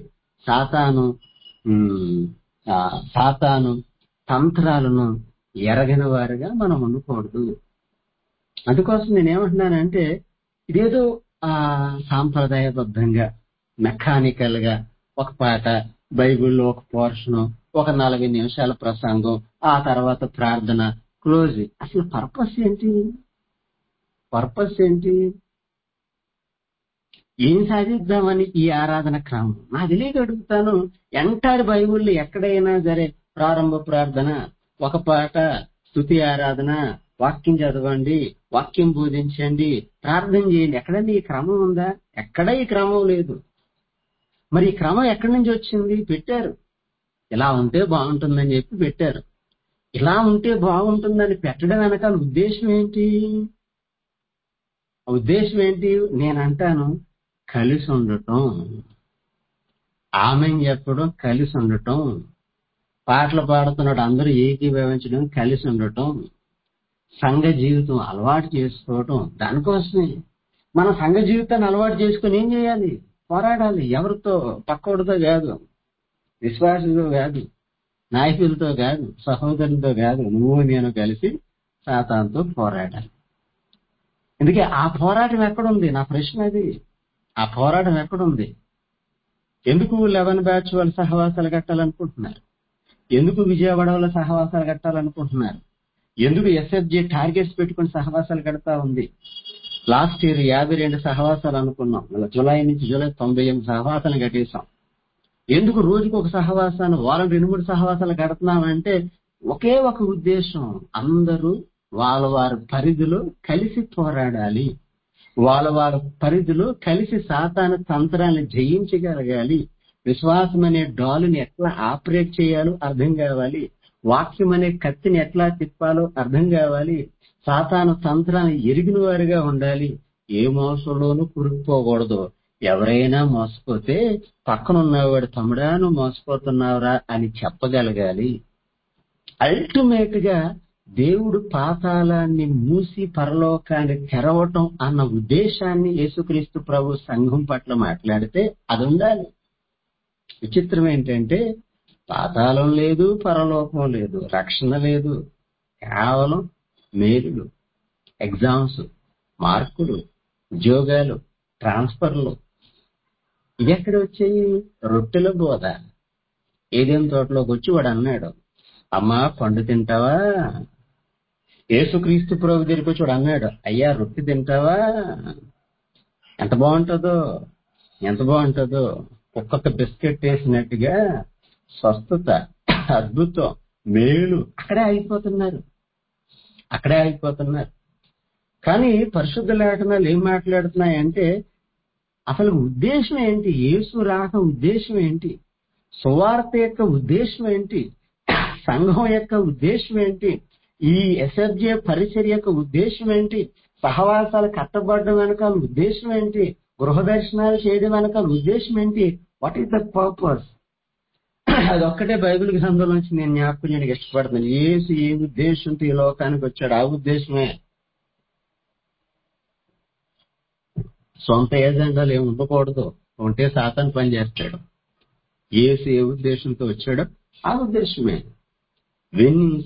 సాతాను తంత్రాలను ఎరగిన వారుగా మనం ఉండకూడదు. అందుకోసం నేనేమంటున్నానంటే, ఇదేదో సాంప్రదాయబద్ధంగా మెకానికల్ గా ఒక పాట, బైబిల్లో ఒక పోర్షను, ఒక 40 నిమిషాల ప్రసంగం, ఆ తర్వాత ప్రార్థన, క్లోజ్. అసలు పర్పస్ ఏంటి? ఏం సాధిద్దామని ఈ ఆరాధన క్రమం? నా తెలియక అడుగుతాను. ఎంటైర్ బైబిల్లో ఎక్కడైనా సరే ప్రారంభ ప్రార్థన, ఒక పాట, స్తుతి ఆరాధన, వాక్యం చదవండి, వాక్యం బోధించండి, ప్రార్థన చేయండి, ఎక్కడన్నా ఈ క్రమం ఉందా? ఎక్కడ ఈ క్రమం లేదు. మరి ఈ క్రమం ఎక్కడి నుంచి వచ్చింది? పెట్టారు, ఇలా ఉంటే బాగుంటుందని చెప్పి పెట్టారు. ఇలా ఉంటే బాగుంటుందని పెట్టడం వెనకాల ఉద్దేశం ఏంటి? నేనంటాను, కలిసి ఉండటం, ఆమెన్ చెప్పడం, కలిసి ఉండటం, పాటలు పాడుతున్నాడు అందరూ ఏకీభవించడం, కలిసి ఉండటం, సంఘ జీవితం అలవాటు చేసుకోవటం. దానికోసమే మన సంఘ జీవితాన్ని అలవాటు చేసుకుని ఏం చేయాలి? పోరాడాలి. ఎవరితో? పక్కోడితో కాదు, విశ్వాసులతో కాదు, నాయకులతో కాదు, సహోదరులతో కాదు, నువ్వు నేను కలిసి సాతానుతో పోరాడాలి. అందుకే ఆ పోరాటం ఎక్కడుంది? నా ప్రశ్న అది. ఆ పోరాటం ఎక్కడుంది? ఎందుకు 11 బ్యాచ్ వాళ్ళ సహవాసాలు కట్టాలనుకుంటున్నారు? ఎందుకు విజయవాడ వాళ్ళ సహవాసాలు కట్టాలనుకుంటున్నారు? ఎందుకు ఎస్ఎఫ్జే టార్గెట్స్ పెట్టుకుని సహవాసాలు కడతా ఉంది? లాస్ట్ ఇయర్ 52 సహవాసాలు అనుకున్నాం, జూలై నుంచి జూలై 98 సహవాసాలు కట్టేశాం. ఎందుకు రోజుకు ఒక సహవాసాన్ని, వారం 2-3 సహవాసాలు కడుతున్నామంటే ఒకే ఒక ఉద్దేశం, అందరూ వాళ్ళ వారి పరిధిలో కలిసి పోరాడాలి, వాళ్ళ పరిధిలో కలిసి సాతాను తంత్రాన్ని జయించగలగాలి, విశ్వాసం అనే డాలుని ఎట్లా ఆపరేట్ చేయాలో అర్థం కావాలి. వాక్యం అనే కత్తిని ఎట్లా తిప్పాలో అర్థం కావాలి. సాతాను తంత్రాన్ని ఎరిగిన వారిగా ఉండాలి. ఏ మోసంలోనూ కురుకుపోకూడదు. ఎవరైనా మోసపోతే పక్కన ఉన్నవాడు, తమ్ముడా నువ్వు మోసపోతున్నావురా అని చెప్పగలగాలి. అల్టిమేట్ గా దేవుడు పాతాళాన్ని మూసి పరలోకాన్ని తెరవటం అన్న ఉద్దేశాన్ని యేసుక్రీస్తు ప్రభు సంఘం పట్ల మాట్లాడితే అది ఉండాలి. విచిత్రం ఏంటంటే పాతాళం లేదు, పరలోకం లేదు, రక్షణ లేదు. కేవలం మేలులు, ఎగ్జామ్స్, మార్కులు, ఉద్యోగాలు, ట్రాన్స్ఫర్లు. ఇది ఎక్కడ వచ్చాయి? రొట్టెల బోధ. ఏదేం తోటలోకి వచ్చి వాడు అన్నాడు, అమ్మా పండు తింటావా? యేసుక్రీస్తు ప్రభు దగ్గరికి వచ్చి వాడు అన్నాడు, అయ్యా రొట్టె తింటావా? ఎంత బాగుంటుందో, ఎంత బాగుంటుందో. ఒక్కొక్క బిస్కెట్ వేసినట్టుగా స్వస్థత, అద్భుతం, మేలు అక్కడే అయిపోతున్నారు. కానీ పరిశుద్ధ లేఖనాలు ఏం మాట్లాడుతున్నాయంటే అసలు ఉద్దేశం ఏంటి? యేసు రాక ఉద్దేశం ఏంటి? సువార్త యొక్క ఉద్దేశం ఏంటి? సంఘం యొక్క ఉద్దేశం ఏంటి? ఈ ఎస్ఎఫ్జే పరిచర్య యొక్క ఉద్దేశం ఏంటి? సహవాసాలు కట్టబడడం వెనకాల ఉద్దేశం ఏంటి? గృహ దర్శనాలు చేయడం వెనకాల ఉద్దేశం ఏంటి? What is the purpose? అదొక్కటే బైబిల్ గ్రంథంలో నుంచి నేను జ్ఞాపకం చేయడానికి ఇష్టపడుతున్నాను. యేసు ఏ ఉద్దేశంతో ఈ లోకానికి వచ్చాడు? ఆ ఉద్దేశమే. సొంత ఏజెండాలు ఏమి ఉండకూడదు. ఉంటే సాతాను పని చేస్తాడు. యేసు ఏ ఉద్దేశంతో వచ్చాడో ఆ ఉద్దేశమే. Winning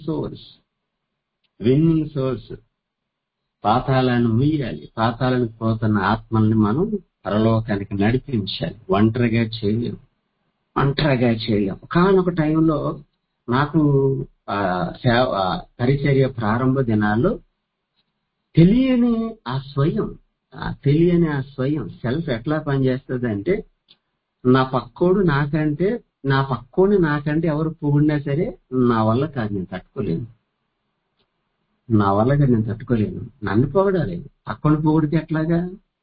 source. పాతాళాన్ని ముయ్యాలి. పాతాళానికి పోతున్న ఆత్మల్ని మనం పరలోకానికి నడిపించాలి. ఒంటరిగా చేయలేం. ఒకానొక టైంలో నాకు పరిచర్య ప్రారంభ దినాల్లో తెలియని ఆ స్వయం సెల్ఫ్ ఎట్లా పనిచేస్తుంది అంటే, నా పక్కోని నాకంటే ఎవరు పొగిడినా సరే నా వల్ల కాదు, నేను తట్టుకోలేను. నన్ను పొగడాలి. పక్కన పొగిడితే ఎట్లాగా?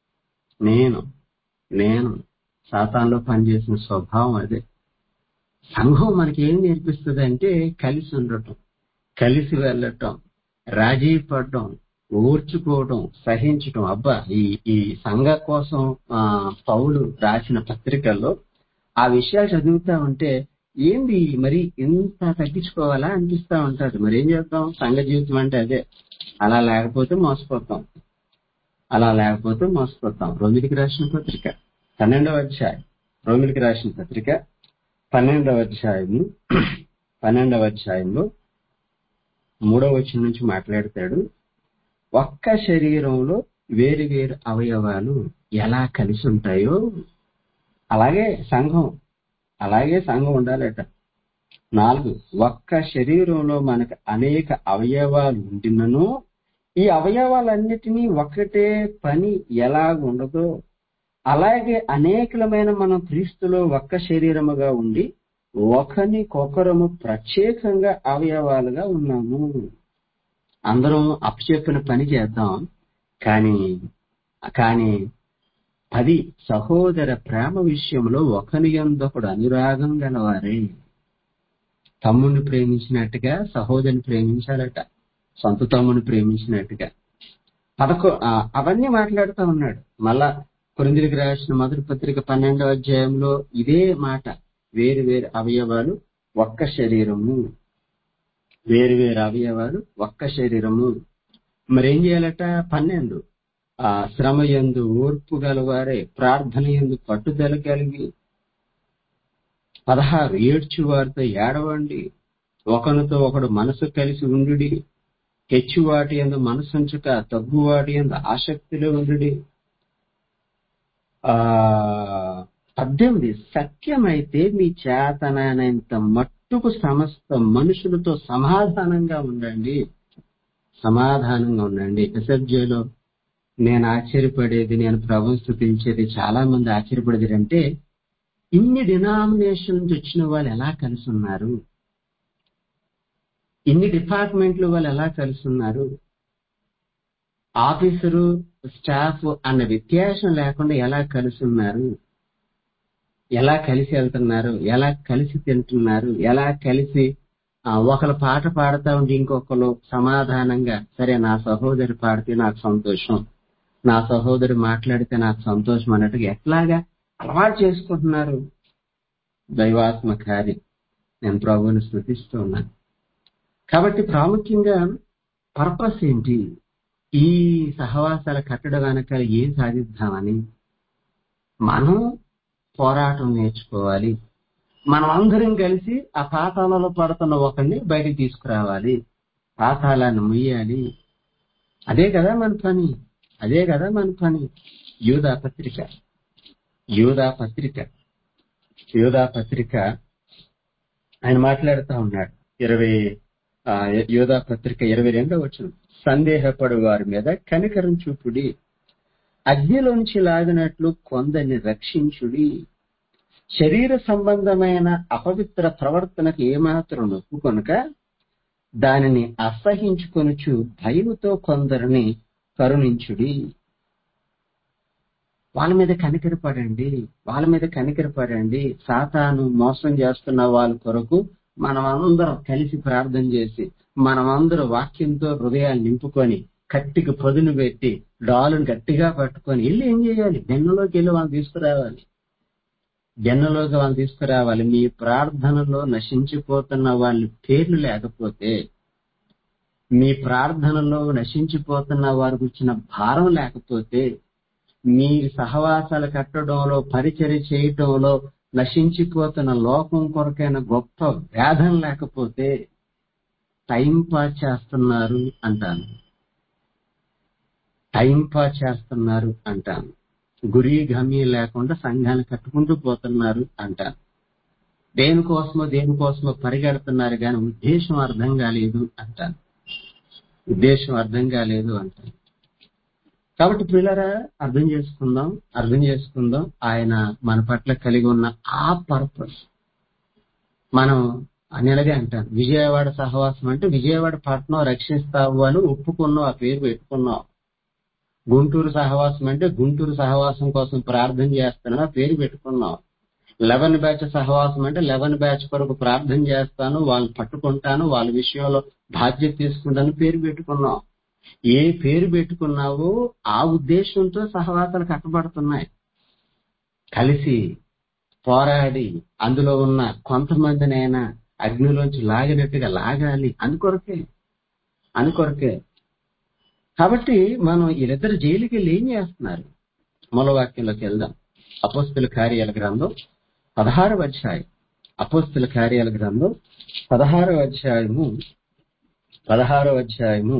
నేను సాతానులో పనిచేసిన స్వభావం అదే. సంఘం మనకి ఏం నేర్పిస్తుంది అంటే కలిసి ఉండటం, కలిసి వెళ్ళటం, రాజీ పడటం, ఓర్చుకోవడం, సహించటం. అబ్బా, ఈ సంఘ కోసం పౌలు రాసిన పత్రికల్లో ఆ విషయాలు చదువుతా ఉంటే ఏంది మరి ఇంత తగ్గించుకోవాలా అనిపిస్తా ఉంటాడు. మరి ఏం చేద్దాం? సంఘ జీవితం అంటే అదే. అలా లేకపోతే మోసపోతాం. రోమిలికి రాసిన పత్రిక 12వ అధ్యాయం. 12వ అధ్యాయంలో 3వ వచనం నుంచి మాట్లాడతాడు. ఒక్క శరీరంలో వేరు వేరు అవయవాలు ఎలా కలిసి ఉంటాయో అలాగే సంఘం ఉండాలట. 4, ఒక్క శరీరంలో మనకు అనేక అవయవాలు ఉండినను ఈ అవయవాలన్నిటినీ ఒకటే పని ఎలా ఉండదో అలాగే అనేకమైన మనం క్రీస్తులో ఒక్క శరీరముగా ఉండి ఒకరికొకరము ప్రత్యేకంగా అవయవాలుగా ఉన్నాము. అందరం అప్పచెప్పిన పని చేద్దాం, కానీ 10 సహోదర ప్రేమ విషయంలో ఒకని యందొకడు అనురాగం గలవారే. తమ్ముడిని ప్రేమించినట్టుగా సహోదరిని ప్రేమించాలట, సొంత తమ్ముడిని ప్రేమించినట్టుగా. అవన్నీ మాట్లాడుతూ ఉన్నాడు. మళ్ళా కొరింథీయులకు రాసిన మొదటి పత్రిక 12వ అధ్యాయంలో ఇదే మాట. వేరు వేరు అవయవాలు ఒక్క శరీరము. మరేం చేయాలట? 12, శ్రమ యందు ఓర్పు గలవారే, ప్రార్థన యందు పట్టుదల కలిగి. 16, ఏడ్చువారితో ఏడవండి, ఒకరితో ఒకడు మనసు కలిసి ఉండుడి, హెచ్చువాటి యందు మనసుంచక తగ్గువాటి యందు ఆసక్తిలో ఉండుడి. 18, సత్యమైతే మీ చేతనైనంత మట్టుకు సమస్త మనుషులతో సమాధానంగా ఉండండి. ఎస్ఎఫ్జేలో నేను ఆశ్చర్యపడేది, నేను ప్రభువుని స్తుతించేది, చాలా మంది ఆశ్చర్యపడేది అంటే ఇన్ని డినామినేషన్ నుంచి వచ్చిన వాళ్ళు ఎలా కలిసి ఉన్నారు, ఇన్ని డిపార్ట్మెంట్లు వాళ్ళు ఎలా కలిసి ఉన్నారు, ఆఫీసరు స్టాఫ్ అన్న వ్యత్యాసం లేకుండా ఎలా కలిసి ఉన్నారు. ఎలా కలిసి వెళ్తున్నారు, ఎలా కలిసి తింటున్నారు, ఎలా కలిసి ఒకరు పాట పాడుతా ఉండి ఇంకొకరు సమాధానంగా, సరే నా సహోదరి పాడితే నాకు సంతోషం, నా సహోదరి మాట్లాడితే నాకు సంతోషం అన్నట్టుగా ఎట్లాగా అలవాటు చేసుకుంటున్నారు. దైవాత్మ కార్యం. నేను ప్రభువుని స్తుతిస్తూ ఉన్నాను. కాబట్టి ప్రాముఖ్యంగా పర్పస్ ఏంటి, ఈ సహవాసాల కట్టడం వెనకాల ఏం సాధిద్దామని మనం పోరాటం నేర్చుకోవాలి. మనం అందరం కలిసి ఆ పాతాళంలో పడుతున్న ఒకరిని బయటికి తీసుకురావాలి, పాతాళాన్ని ముయ్యాలి. అదే కదా మన పని, అదే కదా మన పని. యూదా పత్రిక ఆయన మాట్లాడుతూ ఉన్నాడు. యూదా పత్రిక 22వ వచనం, సందేహపడు వారి మీద కనికరం చూపుడి, అగ్నిలోంచి లాగినట్లు కొందరిని రక్షించుడి, శరీర సంబంధమైన అపవిత్ర ప్రవర్తనకు ఏమాత్రం నొప్పుకొనక దానిని అసహించుకొనుచు భయముతో కొందరిని కరుణించుడి. వాళ్ళ మీద కనికరపడండి. సాతాను మోసం చేస్తున్న వాళ్ళ కొరకు మనమందరం కలిసి ప్రార్థన చేసి, మనమందరం వాక్యంతో హృదయాలు నింపుకొని, కట్టికి పదును పెట్టి, డాలును గట్టిగా పట్టుకొని వెళ్ళి ఏం చేయాలి, జన్నులోకి వెళ్ళి వాళ్ళని తీసుకురావాలి. మీ ప్రార్థనలో నశించిపోతున్న వాళ్ళ పేర్లు లేకపోతే, మీ ప్రార్థనలో నశించిపోతున్న వారి గురించిన భారం లేకపోతే, మీ సహవాసాలు కట్టడంలో, పరిచర్య చేయటంలో నశించిపోతున్న లోకం కొరకైన గొప్ప వేదన లేకపోతే టైం పాస్ చేస్తున్నారు అంటాను. గురి గమ్యం లేకుండా సంఘాన్ని కట్టుకుంటూ పోతున్నారు అంటాను. దేనికోసమో పరిగెడుతున్నారు కానీ ఉద్దేశం అర్థం కాలేదు అంటాను. కాబట్టి పిల్లరా, అర్థం చేసుకుందాం ఆయన మన పట్ల కలిగి ఉన్న ఆ పర్పస్. మనం అనేలాగే అంటాను, విజయవాడ సహవాసం అంటే విజయవాడ పట్టణం రక్షిస్తావు అని ఒప్పుకున్నావు, ఆ పేరు పెట్టుకున్నావు. గుంటూరు సహవాసం అంటే గుంటూరు సహవాసం కోసం ప్రార్థన చేస్తానని ఆ పేరు పెట్టుకున్నావు. 11 బ్యాచ్ సహవాసం అంటే 11 బ్యాచ్ కొరకు ప్రార్థన చేస్తాను, వాళ్ళని పట్టుకుంటాను, వాళ్ళ విషయంలో బాధ్యత తీసుకుంటాను పేరు పెట్టుకున్నావు. ఏ పేరు పెట్టుకున్నావో ఆ ఉద్దేశంతో సహవాసాలు కట్టబడుతున్నాయి. కలిసి పోరాడి అందులో ఉన్న కొంతమందినైనా అగ్నిలోంచి లాగినట్టుగా లాగాలి, అందుకొరకే. కాబట్టి మనం వీళ్ళిద్దరు జైలుకి వెళ్ళి ఏం చేస్తున్నారు, మూలవాక్యంలోకి వెళ్దాం. అపోస్తలుల కార్యాల గ్రంథం 16వ అధ్యాయం. 16వ అధ్యాయము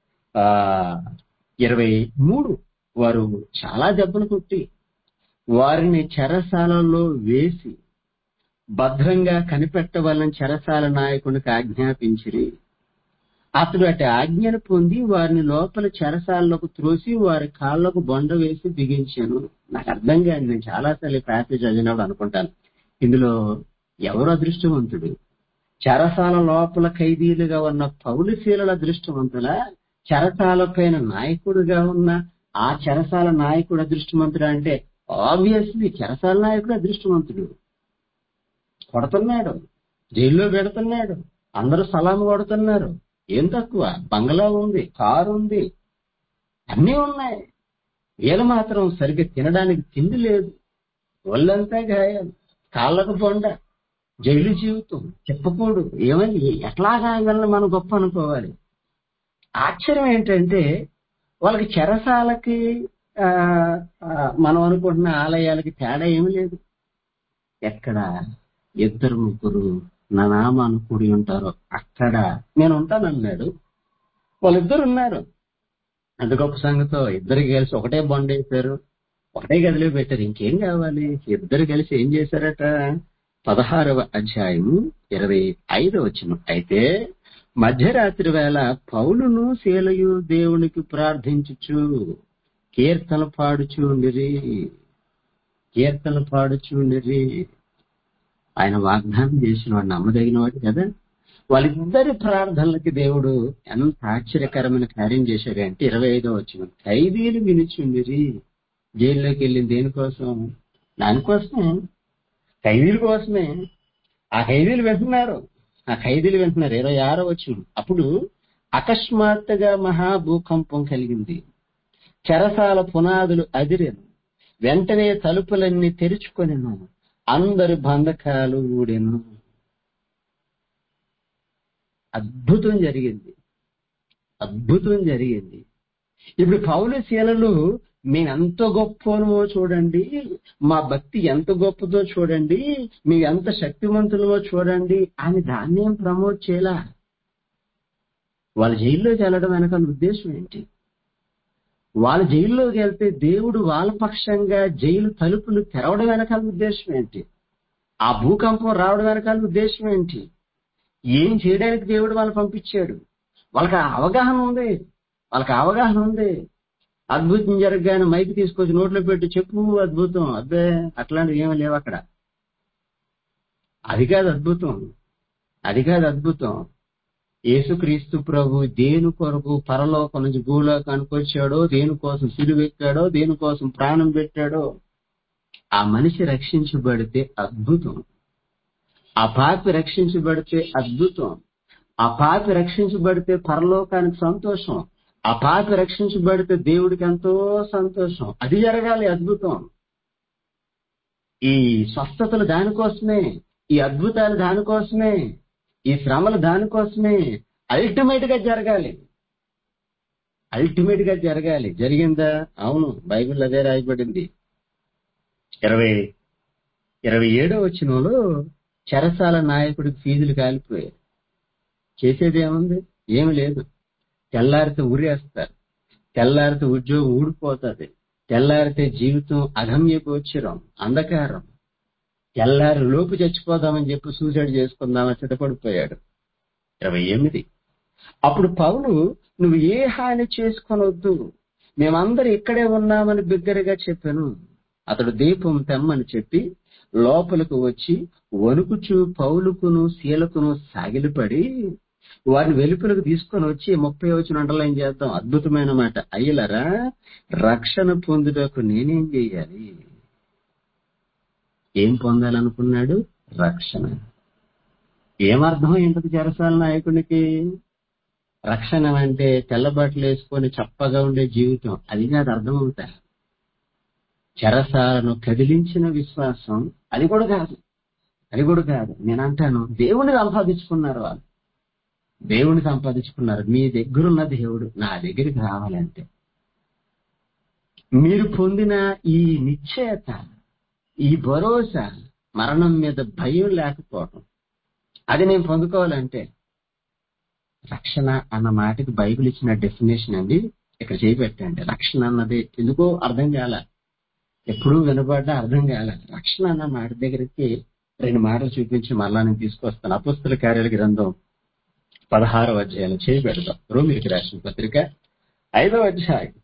23. వారు చాలా దెబ్బలు కొట్టి వారిని చెరసాలలో వేసి భద్రంగా కనిపెట్టవాలని చెరసాల నాయకునికి ఆజ్ఞాపించిరి. అతడు అటు ఆజ్ఞను పొంది వారిని లోపల చెరసాలకు త్రోసి వారి కాళ్లకు బొండ వేసి బిగించాను. నాకు అర్థం కాదు, నేను చాలాసార్లు ప్యాసేజ్ చదివినప్పుడు అనుకుంటాను, ఇందులో ఎవరు అదృష్టవంతుడు? చెరసాల లోపల ఖైదీలుగా ఉన్న పౌలు శీలల అదృష్టవంతులా, చెరసాల పైన నాయకుడుగా ఉన్న ఆ చెరసాల నాయకుడు అదృష్టవంతుడు? అంటే ఆబ్వియస్లీ చెరసాల నాయకుడు అదృష్టవంతుడు. కొడుతున్నాడు, జైల్లో పెడుతున్నాడు, అందరూ సలాం కొడుతున్నారు. ఏం తక్కువ? బంగ్లా ఉంది, కారు ఉంది, అన్నీ ఉన్నాయి. వీళ్ళు మాత్రం సరిగ్గా తినడానికి తిండి లేదు, ఒళ్ళంతా గాయాలు, కాళ్ళకు బొండ, జైలు జీవితం, చెప్పకూడదు. ఏమని ఎట్లాగా వీళ్ళని మనం గొప్ప అనుకోవాలి? ఆశ్చర్యం ఏంటంటే వాళ్ళకి చెరసాలకి మనం అనుకుంటున్న ఆలయాలకి తేడా ఏమి లేదు. ఎక్కడ 2-3 నా నామాను కూడి ఉంటారో అక్కడ నేను ఉంటానన్నాడు. వాళ్ళిద్దరు ఉన్నారు. అంత గొప్ప సంగతో ఇద్దరు కలిసి ఒకటే బొండ వేశారు, ఒకటే గదిలో పెట్టారు. ఇంకేం కావాలి? ఇద్దరు కలిసి ఏం చేశారట? 16వ అధ్యాయము 25వ వచనం. అయితే మధ్యరాత్రి వేళ పౌలును శీలయు దేవునికి ప్రార్థించుచు కీర్తన పాడుచుండిరి. ఆయన వాగ్దానం చేసిన వాడు నమ్మదగిన వాడు కదా. వాళ్ళిద్దరి ప్రార్థనలకి దేవుడు ఎంత ఆశ్చర్యకరమైన కార్యం చేశాడంటే 25వ వచనం, ఖైదీలు వినుచుండిరి. జైల్లోకి వెళ్ళింది దేనికోసం? దానికోసం. ఖైదీల కోసమే. ఆ ఖైదీలు వింటున్నారు. 26వ వచనం. అప్పుడు అకస్మాత్తుగా మహాభూకంపం కలిగింది, చెరసాల పునాదులు అదిరెను, వెంటనే తలుపులన్నీ తెరుచుకొనెను, అందరి బంధకాలు ఊడెను. అద్భుతం జరిగింది. ఇప్పుడు పౌలు శీలలు మేము ఎంత గొప్పనో చూడండి, మా భక్తి ఎంత గొప్పదో చూడండి, మేము ఎంత శక్తివంతులమో చూడండి అని దాన్నేం ప్రమోట్ చేయలా. వాళ్ళ జైల్లోకి వెళ్ళడం వెనకాల ఉద్దేశం ఏంటి? వాళ్ళ జైల్లోకి వెళ్తే దేవుడు వాళ్ళ పక్షంగా జైలు తలుపులు తెరవడం వెనకాల ఉద్దేశం ఏంటి? ఆ భూకంపం రావడం వెనకాల ఉద్దేశం ఏంటి? ఏం చేయడానికి దేవుడు వాళ్ళని పంపించాడు? వాళ్ళకి అవగాహన ఉంది. అద్భుతం జరగగానే మైక్ తీసుకొచ్చి నోట్లో పెట్టి చెప్పు అద్భుతం, అబ్బే అట్లాంటివి ఏమీ లేవు అక్కడ. అది కాదు అద్భుతం. యేసుక్రీస్తు ప్రభు దేని కొరకు పరలోకం నుంచి భూలోకానికి వచ్చాడో, దేనికోసం సిలువెక్కాడో, దేనికోసం ప్రాణం పెట్టాడో, ఆ మనిషి రక్షించబడితే అద్భుతం. ఆ పాపి రక్షించబడితే అద్భుతం. ఆ పాపి రక్షించబడితే పరలోకానికి సంతోషం. ఆ పాపి రక్షించబడితే దేవుడికి ఎంతో సంతోషం. అది జరగాలి అద్భుతం. ఈ స్వస్థతలు దానికోసమే, ఈ అద్భుతాలు దానికోసమే, ఈ శ్రమలు దానికోసమే. అల్టిమేట్ గా జరగాలి. జరిగిందా? అవును, బైబిల్ అదే రాయబడింది. 27వ వచనంలో చెరసాల నాయకుడికి ఫీజులు కాలిపోయాయి. చేసేది ఏముంది? ఏమి లేదు. తెల్లారితే ఉరేస్తారు, తెల్లారితే ఉద్యోగం ఊడిపోతుంది, తెల్లారితే జీవితం అగమ్య గోచరం, అంధకారం. తెల్లారి లోపు చచ్చిపోదామని చెప్పి సూసైడ్ చేసుకుందామని సిద్ధపడిపోయాడు. 28. అప్పుడు పౌలు, నువ్వు ఏ హాని చేసుకొనొద్దు, మేమందరం ఇక్కడే ఉన్నామని బిగ్గరగా చెప్పాను. అతడు దీపం తెమ్మని చెప్పి లోపలికి వచ్చి వణుకుచూ పౌలుకును శీలకును సాగిలపడి వారిని వెలుపలకు తీసుకొని వచ్చి 30వ వచనం అండర్లైన్ చేద్దాం. అద్భుతమైన మాట. అయ్యలరా, రక్షణ పొందుటకు నేనేం చేయాలి? ఏం పొందాలనుకున్నాడు? రక్షణ. ఏమర్థం ఏంటది చెరసాల నాయకునికి? రక్షణ అంటే తెల్లబట్టలు వేసుకొని చప్పగా ఉండే జీవితం, అది కాదు అర్థం అవుతా. చెరసాలను కదిలించిన విశ్వాసం అది కూడా కాదు. నేనంటాను, దేవుణ్ణి సంపాదించుకున్నారు. మీ దగ్గరున్న దేవుడు నా దగ్గరికి రావాలంటే మీరు పొందిన ఈ నిశ్చయత, ఈ భరోసా, మరణం మీద భయం లేకపోవడం, అది నేను పొందుకోవాలంటే రక్షణ అన్న మాటకి బైబిల్ ఇచ్చిన డెఫినేషన్ అండి ఇక్కడ చేపెట్టండి. రక్షణ అన్నది ఎందుకో అర్థం కాల, ఎప్పుడూ వినబడ్డా అర్థం కాల. రక్షణ అన్న మాట దగ్గరికి 2 మాటలు చూపించి మరలా నేను తీసుకొస్తాను. అపోస్తల కార్యాల గ్రంథం 16వ అధ్యాయం చేయబెడదాం. రోమిలికి రాసిన పత్రిక 5వ అధ్యాయం,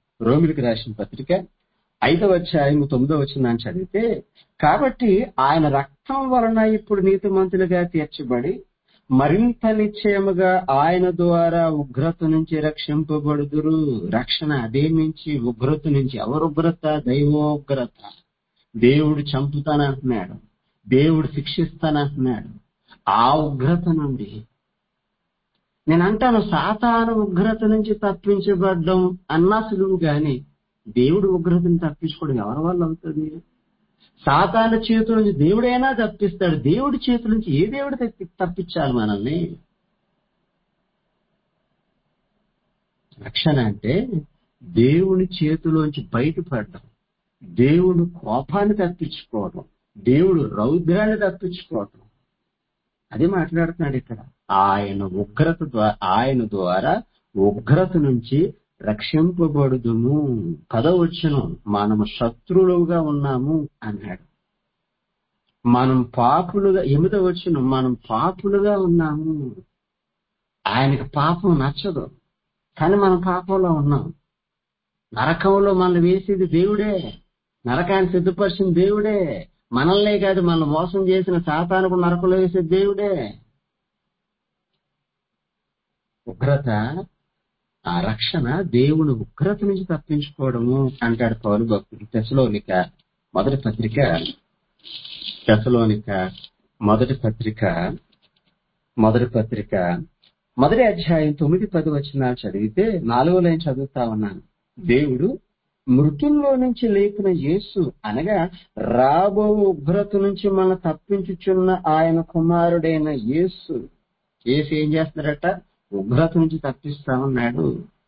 5వ అధ్యాయం 9వ వచనాన్ని చదివితే, కాబట్టి ఆయన రక్తం వలన ఇప్పుడు నీతిమంతులుగా తీర్చబడి మరింత నిశ్చయముగా ఆయన ద్వారా ఉగ్రత నుంచి రక్షింపబడుదురు. రక్షణ అదే నుంచి, ఉగ్రత నుంచి. ఎవరు ఉగ్రత? దైవోగ్రత. దేవుడు చంపుతానంటున్నాడు, దేవుడు శిక్షిస్తానంటున్నాడు. ఆ ఉగ్రత నుండి నేను అంటాను, సాతాను ఉగ్రత నుంచి తప్పించబడ్డం అన్నా సులువు గాని దేవుడు ఉగ్రతను తప్పించుకోవడం ఎవరి వల్ల అవుతుంది? సాతాను చేతుల నుంచి దేవుడైనా తప్పిస్తాడు, దేవుడి చేతుల నుంచి ఏ దేవుడు తప్పించాలి మనల్ని? రక్షణ అంటే దేవుని చేతిలోంచి బయటపడడం, దేవుడు కోపాన్ని తప్పించుకోవడం, దేవుడు రౌద్రాన్ని తప్పించుకోవడం. అది మాట్లాడుతున్నాడు ఇక్కడ. ఆయన ద్వారా ఉగ్రత నుంచి రక్షింపబడుదుము. 10వ వచనం, మనము శత్రువులుగా ఉన్నాము అన్నాడు. మనం పాపులుగా, 8వ వచనం, మనం పాపులుగా ఉన్నాము. ఆయనకు పాపం నచ్చదు, కానీ మనం పాపంలో ఉన్నాం. నరకంలో మనల్ని వేసేది దేవుడే, నరకాన్ని సిద్ధపరిచిన దేవుడే. మనల్నే కాదు, మనల్ని మోసం చేసిన సాతానుకు నరకంలో వేసేది దేవుడే. ఉగ్రత, ఆ రక్షణ దేవుని ఉగ్రత నుంచి తప్పించుకోవడము అంటాడు పౌలు భక్తుడు. తెస్సలోనిక మొదటి పత్రిక తెస్సలోనిక మొదటి పత్రిక మొదటి అధ్యాయం 9-10 వచనాలు చదివితే 4వ లైన్ చదువుతా ఉన్నాను. దేవుడు మృతుల్లో నుంచి లేపిన యేసు అనగా రాబో ఉగ్రత నుంచి మనం తప్పించుచున్న ఆయన కుమారుడైన యేసు ఏం చేస్తున్నారట? ఉగ్రత నుంచి తప్పిస్తా ఉన్నాడు.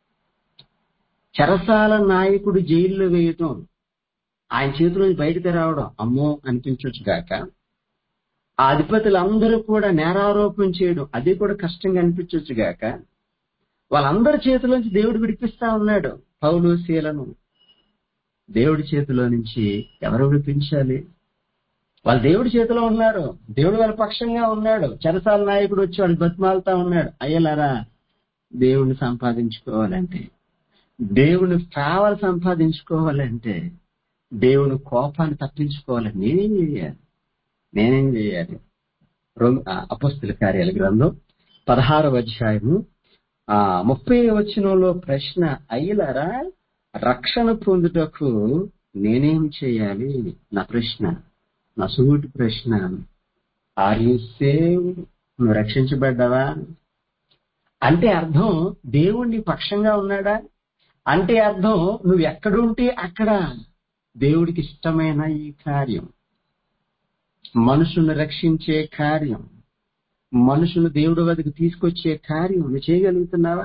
చెరసాల నాయకుడు జైల్లో వేయటం, ఆయన చేతిలో బయటకు రావడం అమ్మో అనిపించవచ్చు గాక, ఆ అధిపతులందరూ కూడా నేరారోపణ చేయడం అది కూడా కష్టంగా అనిపించవచ్చు గాక, వాళ్ళందరి చేతిలోంచి దేవుడు విడిపిస్తా ఉన్నాడు పౌలు శీలను. దేవుడి చేతిలో నుంచి ఎవరు విడిపించాలి? వాళ్ళు దేవుడి చేతిలో ఉన్నారు, దేవుడు వాళ్ళ పక్షంగా ఉన్నాడు. చెరసాల నాయకుడు వచ్చి వాళ్ళు బతిమాలుతా ఉన్నాడు. అయ్యలారా, దేవుణ్ణి సంపాదించుకోవాలంటే, దేవుని ఫేవర్ సంపాదించుకోవాలంటే, దేవుని కోపాన్ని తప్పించుకోవాలని నేనేం చేయాలి? అపోస్తలుల కార్యాల గ్రంథం 16వ అధ్యాయము 30వ వచనంలో ప్రశ్న, అయ్యలారా రక్షణ పొందుటకు నేనేం చేయాలి? నా ప్రశ్న, నా సూటి ప్రశ్న. Are you saved? నువ్వు రక్షించబడ్డావా? అంటే అర్థం దేవుణ్ణి పక్షంగా ఉన్నాడా? అంటే అర్థం నువ్వు ఎక్కడుంటే అక్కడ దేవుడికి ఇష్టమైన ఈ కార్యం, మనుషుల్ని రక్షించే కార్యం, మనుషులు దేవుడి వద్దకు తీసుకొచ్చే కార్యం నువ్వు చేయగలుగుతున్నావా?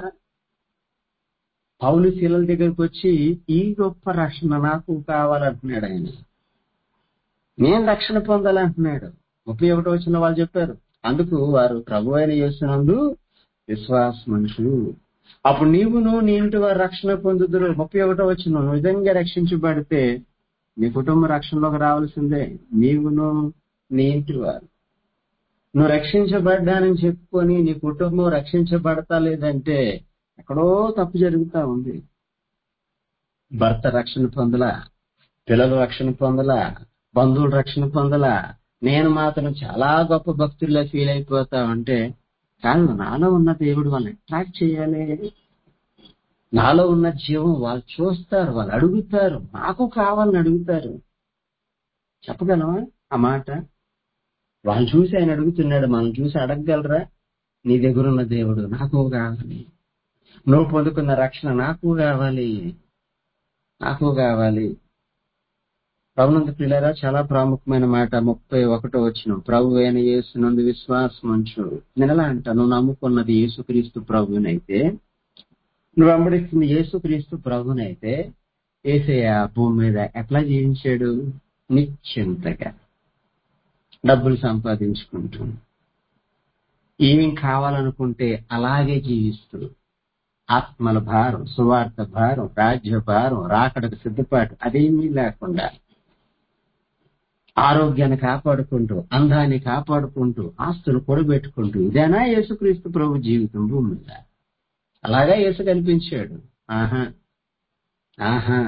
పౌలు శీలల దగ్గరకు వచ్చి ఈ గొప్ప రక్షణ నాకు కావాలంటున్నాడు ఆయన. నేను రక్షణ పొందాలంటున్నాడు. 31వ వచనంలో వాళ్ళు చెప్పారు, అందుకు వారు ప్రభు అయిన యేసునందు విశ్వాసముంచు, అప్పుడు నీవును నీ ఇంటి వారు రక్షణ పొందుదురు. 31వ వచనం, నువ్వు నిజంగా రక్షించబడితే నీ కుటుంబం రక్షణలోకి రావాల్సిందే, నీవును నీ ఇంటి వారు. నువ్వు రక్షించబడ్డానని చెప్పుకొని నీ కుటుంబం రక్షించబడతా లేదంటే ఎక్కడో తప్పు జరుగుతా ఉంది. భర్త రక్షణ పొందలా, పిల్లలు రక్షణ పొందలా, బంధువులు రక్షణ పొందలా, నేను మాత్రం చాలా గొప్ప భక్తుల్లా ఫీల్ అయిపోతా అంటే, కాదు, నాలో ఉన్న దేవుడు వాళ్ళని అట్రాక్ట్ చేయాలి. నాలో ఉన్న జీవం వాళ్ళు చూస్తారు, వాళ్ళు అడుగుతారు, నాకు కావాలని అడుగుతారు. చెప్పగలమా ఆ మాట? వాళ్ళు చూసి ఆయన అడుగుతున్నాడు, మనం చూసి అడగగలరా? నీ దగ్గరున్న దేవుడు నాకు కావాలి, నువ్వు పొందుకున్న రక్షణ నాకు కావాలి, నాకు కావాలి. ప్రభునందు ప్రియులారా, చాలా ప్రాముఖ్యమైన మాట 31వ వచనం, ప్రభు అయిన యేసునందు విశ్వాసముంచు. నేను ఎలా అంటా, నువ్వు నమ్ముకున్నది యేసుక్రీస్తు ప్రభువునైతే, నువ్వు వెంబడిస్తుంది యేసుక్రీస్తు ప్రభువునైతే, యేసయ్య భూమి మీద ఎట్లా జీవించాడు? నిశ్చింతగా డబ్బులు సంపాదించుకుంటూ, ఏం కావాలనుకుంటే అలాగే జీవిస్తూ, ఆత్మల భారం, సువార్త భారం, రాజ్య భారం, రాకడకు సిద్ధపాటు అదేమీ లేకుండా, ఆరోగ్యాన్ని కాపాడుకుంటూ, అందాన్ని కాపాడుకుంటూ, ఆస్తులు కూడబెట్టుకుంటూ, ఇదేనా యేసుక్రీస్తు ప్రభు జీవితం భూమి మీద? అలాగా యేసు కనిపించాడు. ఆహా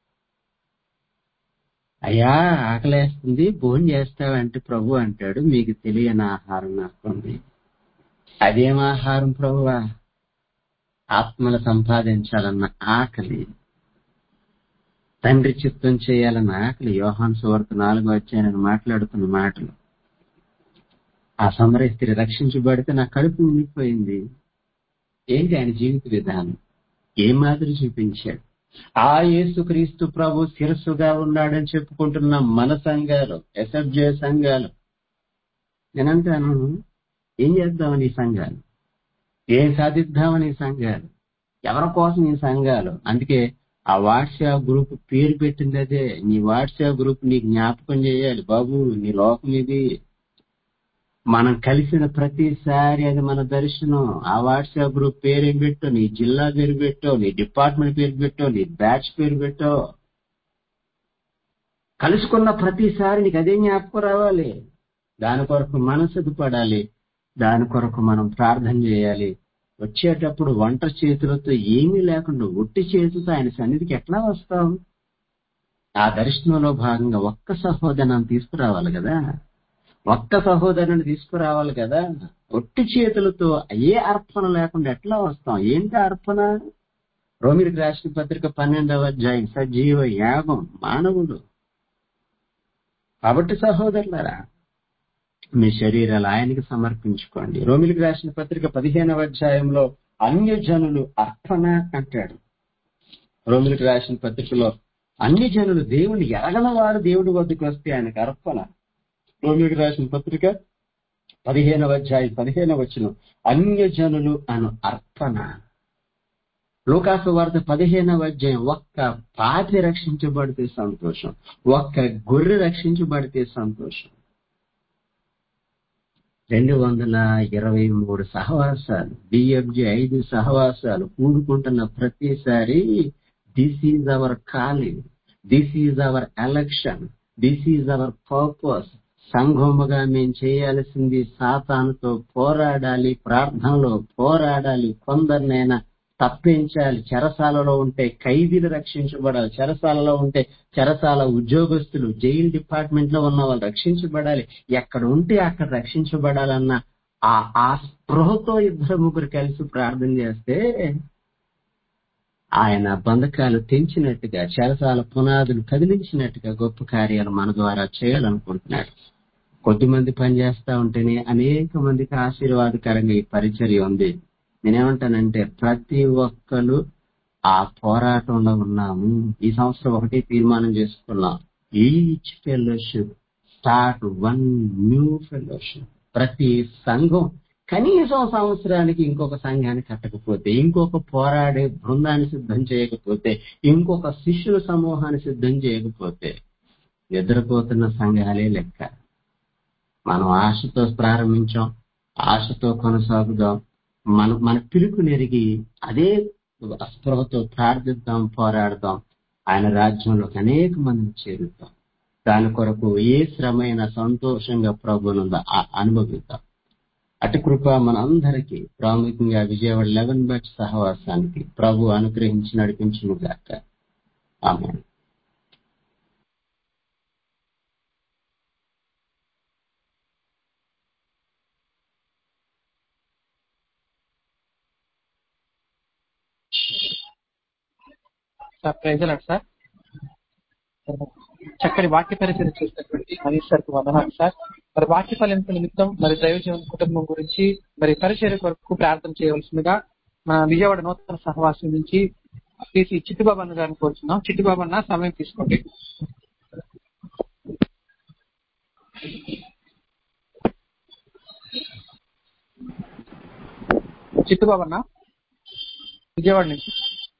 అయ్యా, ఆకలేస్తుంది, భోజనం చేస్తావంటే ప్రభు అంటాడు, మీకు తెలియని ఆహారం నాకుంది. అదేం ఆహారం ప్రభువా? ఆత్మలు సంపాదించాలన్న ఆకలి, తండ్రి చిత్తం చేయాలన్న ఆకలి. యోహాను సువార్త 4వ అధ్యాయం మాట్లాడుతున్న మాటలు. ఆ సమరయ స్త్రీ రక్షించబడితే నా కడుపు నిండిపోయింది. ఏంటి ఆయన జీవిత విధానం? ఏ మాదిరి చూపించాడు? ఆ యేసుక్రీస్తు ప్రభు శిరస్సుగా ఉన్నాడని చెప్పుకుంటున్న మన సంఘాలు, ఎస్ఎఫ్జే సంఘాలు, నేనంటాను, ఏం చేద్దామని ఈ సంఘాలు? ఏం సాధిద్దామని ఈ సంఘాలు? ఎవరి కోసం ఈ సంఘాలు? అందుకే ఆ వాట్సాప్ గ్రూప్ పేరు పెట్టింది అదే. నీ వాట్సాప్ గ్రూప్ నీ జ్ఞాపకం చేయాలి బాబు, నీ లోకం ఇది. మనం కలిసిన ప్రతిసారి అది మన దర్శనం. ఆ వాట్సాప్ గ్రూప్ పేరు పెట్టో, నీ జిల్లా పేరు పెట్టో, నీ డిపార్ట్మెంట్ పేరు పెట్టో, నీ బ్యాచ్ పేరు పెట్టో, కలుసుకున్న ప్రతిసారి నీకు అదే జ్ఞాపకం రావాలి. దాని కొరకు మనసుకు పడాలి, దాని కొరకు మనం ప్రార్థన చేయాలి. వచ్చేటప్పుడు వంట చేతులతో ఏమీ లేకుండా ఒట్టి చేతులతో ఆయన సన్నిధికి ఎట్లా వస్తాం? ఆ దర్శనంలో భాగంగా ఒక్క సహోదరుని తీసుకురావాలి కదా, ఒక్క సహోదరుని తీసుకురావాలి కదా. ఒట్టి చేతులతో ఏ అర్పణ లేకుండా ఎట్లా వస్తాం? ఏంటి అర్పణ? రోమీయులకు రాసిన పత్రిక 12వ అధ్యాయం, సజీవ యాగం మానవుడు. కాబట్టి సహోదరులారా, మీ శరీరాలు ఆయనకి సమర్పించుకోండి. రోమిలికి రాసిన పత్రిక 15వ అధ్యాయంలో అన్యజనులు అర్పణ అంటాడు. రోమిలికి రాసిన పత్రికలో అన్యజనులు దేవుని ఎరగని వారు దేవుడి వద్దకు వస్తే ఆయనకు అర్పణ. రోమిలికి రాసిన పత్రిక 15వ అధ్యాయం 15వ వచనం అన్యజనులు అను అర్పణ. లూకాసు వార్త 15వ అధ్యాయం ఒక్క పాపి రక్షించబడితే సంతోషం, ఒక్క గొర్రె రక్షించబడితే సంతోషం. 223 సహవాసాలు, బిఎఫ్జి 5 సహవాసాలు కూడుకుంటున్న ప్రతిసారి this is our calling, this is our election, this is our purpose. సంఘముగా మేము చేయాల్సింది సాతానుతో పోరాడాలి, ప్రార్థనలో పోరాడాలి, కొందరినైనా తప్పించాలి. చెరసాలలో ఉంటే ఖైదీలు రక్షించబడాలి, చెరసాలలో ఉంటే చెరసాల ఉద్యోగస్తులు, జైలు డిపార్ట్మెంట్ లో ఉన్న వాళ్ళు రక్షించబడాలి. ఎక్కడ ఉంటే అక్కడ రక్షించబడాలన్న ఆ స్పృహతో 2-3 కలిసి ప్రార్థన చేస్తే ఆయన బంధకాలు తెంచినట్టుగా, చెరసాల పునాదులు కదిలించినట్టుగా గొప్ప కార్యాలు మన ద్వారా చేయాలనుకుంటున్నాడు. కొద్దిమంది పనిచేస్తా ఉంటేనే అనేక మందికి ఆశీర్వాదకరంగా ఈ పరిచర్య ఉంది. నేనేమంటానంటే ప్రతి ఒక్కరు ఆ పోరాటంలో ఉన్నాము. ఈ సంవత్సరం ఒకటి తీర్మానం చేసుకున్నాం, each fellowship start one new fellowship. ప్రతి సంఘం కనీసం సంవత్సరానికి ఇంకొక సంఘాన్ని కట్టకపోతే, ఇంకొక పోరాడే బృందాన్ని సిద్ధం చేయకపోతే, ఇంకొక శిష్యుల సమూహాన్ని సిద్ధం చేయకపోతే నిద్రపోతున్న సంఘాలే లెక్క. మనం ఆశతో ప్రారంభించాం, ఆశతో కొనసాగుదాం. మన పిలుపు నెరిగి అదే స్పృహతో ప్రార్థిద్దాం, పోరాడదాం. ఆయన రాజ్యంలోకి అనేక మందిని చేరుతాం. దాని కొరకు ఏ శ్రమైన సంతోషంగా ప్రభువును అనుభవిద్దాం. అటు కృప మనందరికీ, ప్రాముఖ్యంగా విజయవాడ 11 బ్యాచ్ సహవాసానికి ప్రభు అనుగ్రహించి నడిపించును గాక. Amen. Sir praise Lord sir. చక్కటి వాక్య పరిచయం చేసినటువంటి మనీష్ సార్కి వందనాలు సార్. మరి వాక్య ఫలింపు నిమిత్తం మరి దైవజీవన కుటుంబం గురించి మరి పరిచర్య కొరకు ప్రార్థన చేయవలసిందిగా మన విజయవాడ నూతన సహవాసం నుంచి టీసీ చిట్టుబాబు అన్న గారిని కోరుతున్నాం. చిట్టుబాబు అన్న సమయం తీసుకోండి. చిట్టుబాబు అన్న విజయవాడ నుంచి.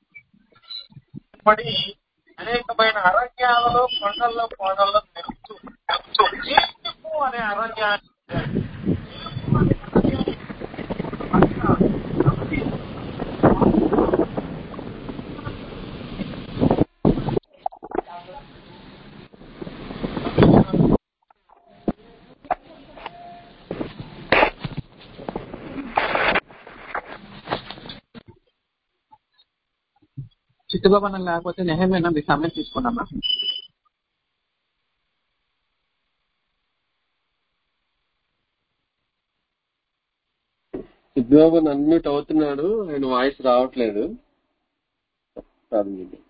పడి అనేకమైన అరణ్యాలలో, కొండల్లో కోడల్లో తిరుగుతూ జీవితము అనే అరణ్యాన్ని చిట్టుబాబు అన్న లేకపోతే నెహమ్యా మీ సమయం తీసుకున్నాం. ఉద్యోగం అన్మ్యూట్ అవుతున్నాడు, ఆయన వాయిస్ రావట్లేదు.